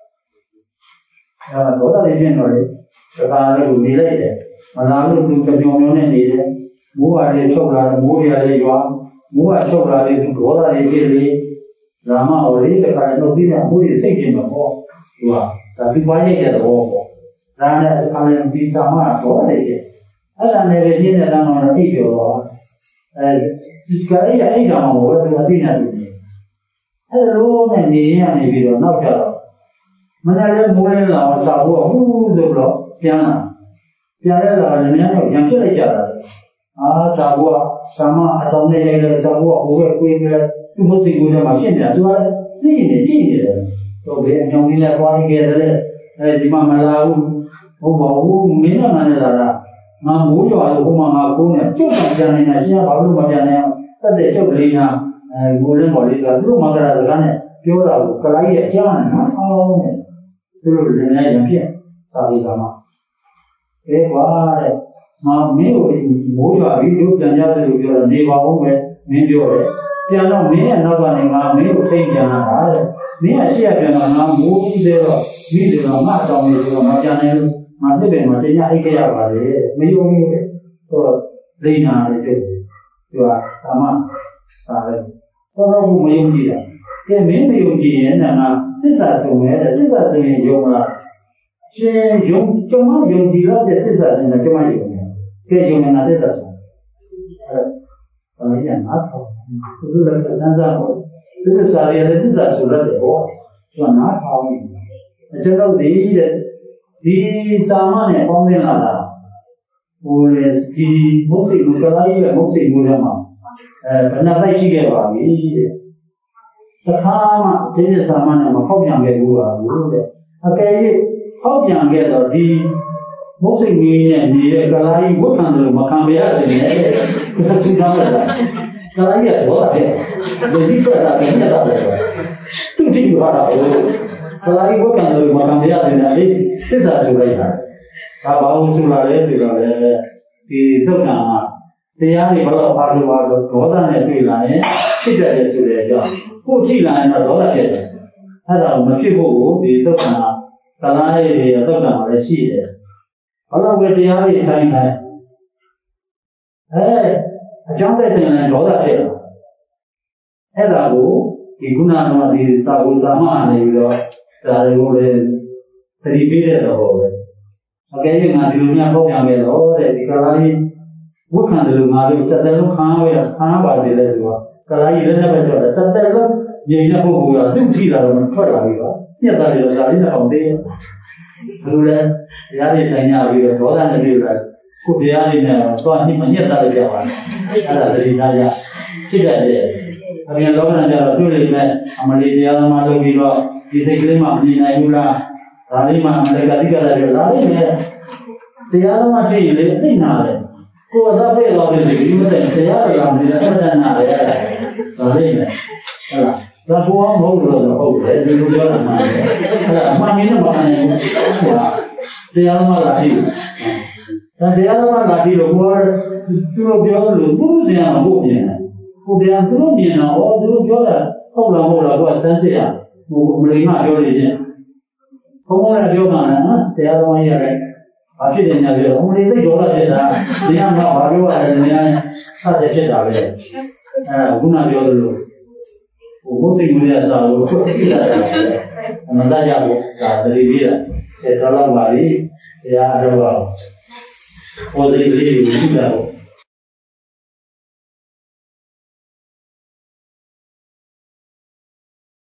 Speaker 1: အဲဒေါသတွေဖြစ်တော့လေတခါလေးကိုနေလိုက်တယ်မလာလို့သူကြောင်ကြောင်နဲ့နေတယ်မိုးပါလေးချုပ်လာတယ်မိုးရလေးရွာမိုးကချုပ်လာတယ်သူဒေါသတွေဖြစ်လေဓမ္မဟောလေးတခါတော့ပြီးတော့မိုးတွေစိတ်ကျင်တော့ပေါ့သူကဒါသူပွားရိုက်တဲ့သဘောပေါ့ဒါနဲ့အခါလေးဒီစာမဒေါသတွေဖြစ်အဲ့ဒါနဲ့ပဲပြင်းတဲ့လမ်းမှာအိပ်ပြောတော့အဲဒီကလေးကအိပ်တာမှာဘောသူအသိနဲ့တူနေအဲ့လိုနဲ့နေရနေပြီးတော့နောက်ကျတော့မနေ့ကမိုးလေးလာတော့စာဖို့ဟူးဆိုတော့ပြန်လာပြန်လာတော့လည်းများတော့ပြန်ဖြစ်လိုက်ကြတာအာစာဖို့ကစာမအတော်နဲ့ရိုက်လို့စာဖို့ကဟိုဘက်ကိုင်းပြီးသူ့မစိတ်ကိုယ်ထဲမှာဖြစ်နေတာသူကလည်းသိနေကြည့်နေတယ်တော့ဘယ်အကြောင်းကြီးနဲ့ပွားနေကြတယ်အဲဒီမှာမလာဘူးဟုတ်ပါဘူးမင်းကမှလည်းလာတာငါမိုးရွာလို့ဟိုမှာငါကိုးနေကျုပ်ကပြန်နေတာရှင်းဘာလို့မပြန်နေအောင်တက်တဲ့ကျုပ်ကလေးကအဲငိုလင်းပေါ်လေးကသူတို့မကရာစကားနဲ့ပြောတာကိုကလိုက်ရဲ့အကြောင်းနဲ့နော်အောင်းနေသူတို့လည်းလည်းရင်ဖြစ်သာပြီးသားမှာအဲကွာတဲ့ငါမင်းကိုမိုးရွာပြီးတို့ပြန်ကြတယ်လို့ပြောတော့နေပါဦးမယ်မင်းပြောတယ်ပြန်တော့မင်းရဲ့နောက်ကနေငါမင်းကိုထိတ်ပြန်လာတာတဲ့မင်းကရှေ့ကပြန်တော့ငါမိုးပြီးသေးတော့ပြီးတယ်တော့ငါတောင်းနေဆိုတော့ငါပြန်နေလို့ငါပြစ်တယ်မှာတင်ရအိတ်ခဲ့ရပါလေမယုံဘူးတဲ့ဟောလိနာတယ်တဲ့ Dua sama ada. Kalau mau yang dia, dia memang yang dia nana, tidak semua ada, tidak semua yang lah. Saya yang cuma yang dia ada tidak semua cuma yang, dia yang mana tidak semua. Kalau yang nak, itu dah kesan sama. Itu sehari ada tidak semua ada, cuma nak tahu. Jadi dia di sama ni, pemimpin ada. Oleh di musik mukalai dan musik mulama. Pernah saya cikgu bagi. Sekarang jadi sama nama kau yang kedua, guru deh. Akhirnya kau yang kedua di musik ni ni kalai bukan dulu makam biasa ni. Kita sudah ada. Kalai ya boleh. Jadi kita ada kita ada. Tu juga ada. Kalai bukan dulu makam biasa ni. Kita sudah ada. Kalau usulah le sudah le di tu nama. Tiada ni kalau pada waktu dosa ni tu lah ni tidak ada sudah jauh. Kuci lah ni dosa je. Ada macam tu di tu nama. Kalau ni tu nama le sih je. Kalau kita tiada ni saya ni. Eh, jangan tersenang dosa je. Ada tu di guna nama di sahaja sama ni juga. Ada boleh teribih dah boleh. Akhirnya ngaji dunia kau yang melo, jadi kalau ini bukan dulu ngaji, tetapi kau yang kau baca dah semua. Kalau ini dah baca, tetapi jadi nak buat, tu tidak orang kau lagi lah. Ni tak ada sekali nak kau deh. Dulu dia ni saya ni ada, orang ni ada. Kau dia ni ni, tuan ni mana tak ada jawab. Ada dari saya, tidak ada. Akhirnya orang ada tu le, amali dia malu bila, di sekitar ni naik mula. Tadi mah mereka tiga lagi, tadi ni tiada macam ini, ini nada. Kau ada apa yang lagi ni? Ini tiada lagi, tiada nada. Tadi ni, lah. Tapi orang mau dulu, mau dulu, ini sudah nama. Lah, macam ini macam ini, tiada lagi. Dan tiada lagi, luar tu dia lu, tu dia nak buat ni. Tu dia tu dia nak, oh tu dia lah. Kau lah mau lah buat sensasi ah, mau melima dia ni. Kau nak dia mana? Tiada orang yang ada. Asyik dia dia. Orang itu jual saja. Dia nak baru ada dia. Ada saja ada. Ah, guna dia dulu. Musik mulia sahulu. Tidak ada. Nanti jago. Dari dia. Setelah balik, dia ada baru. Musik ini sudah.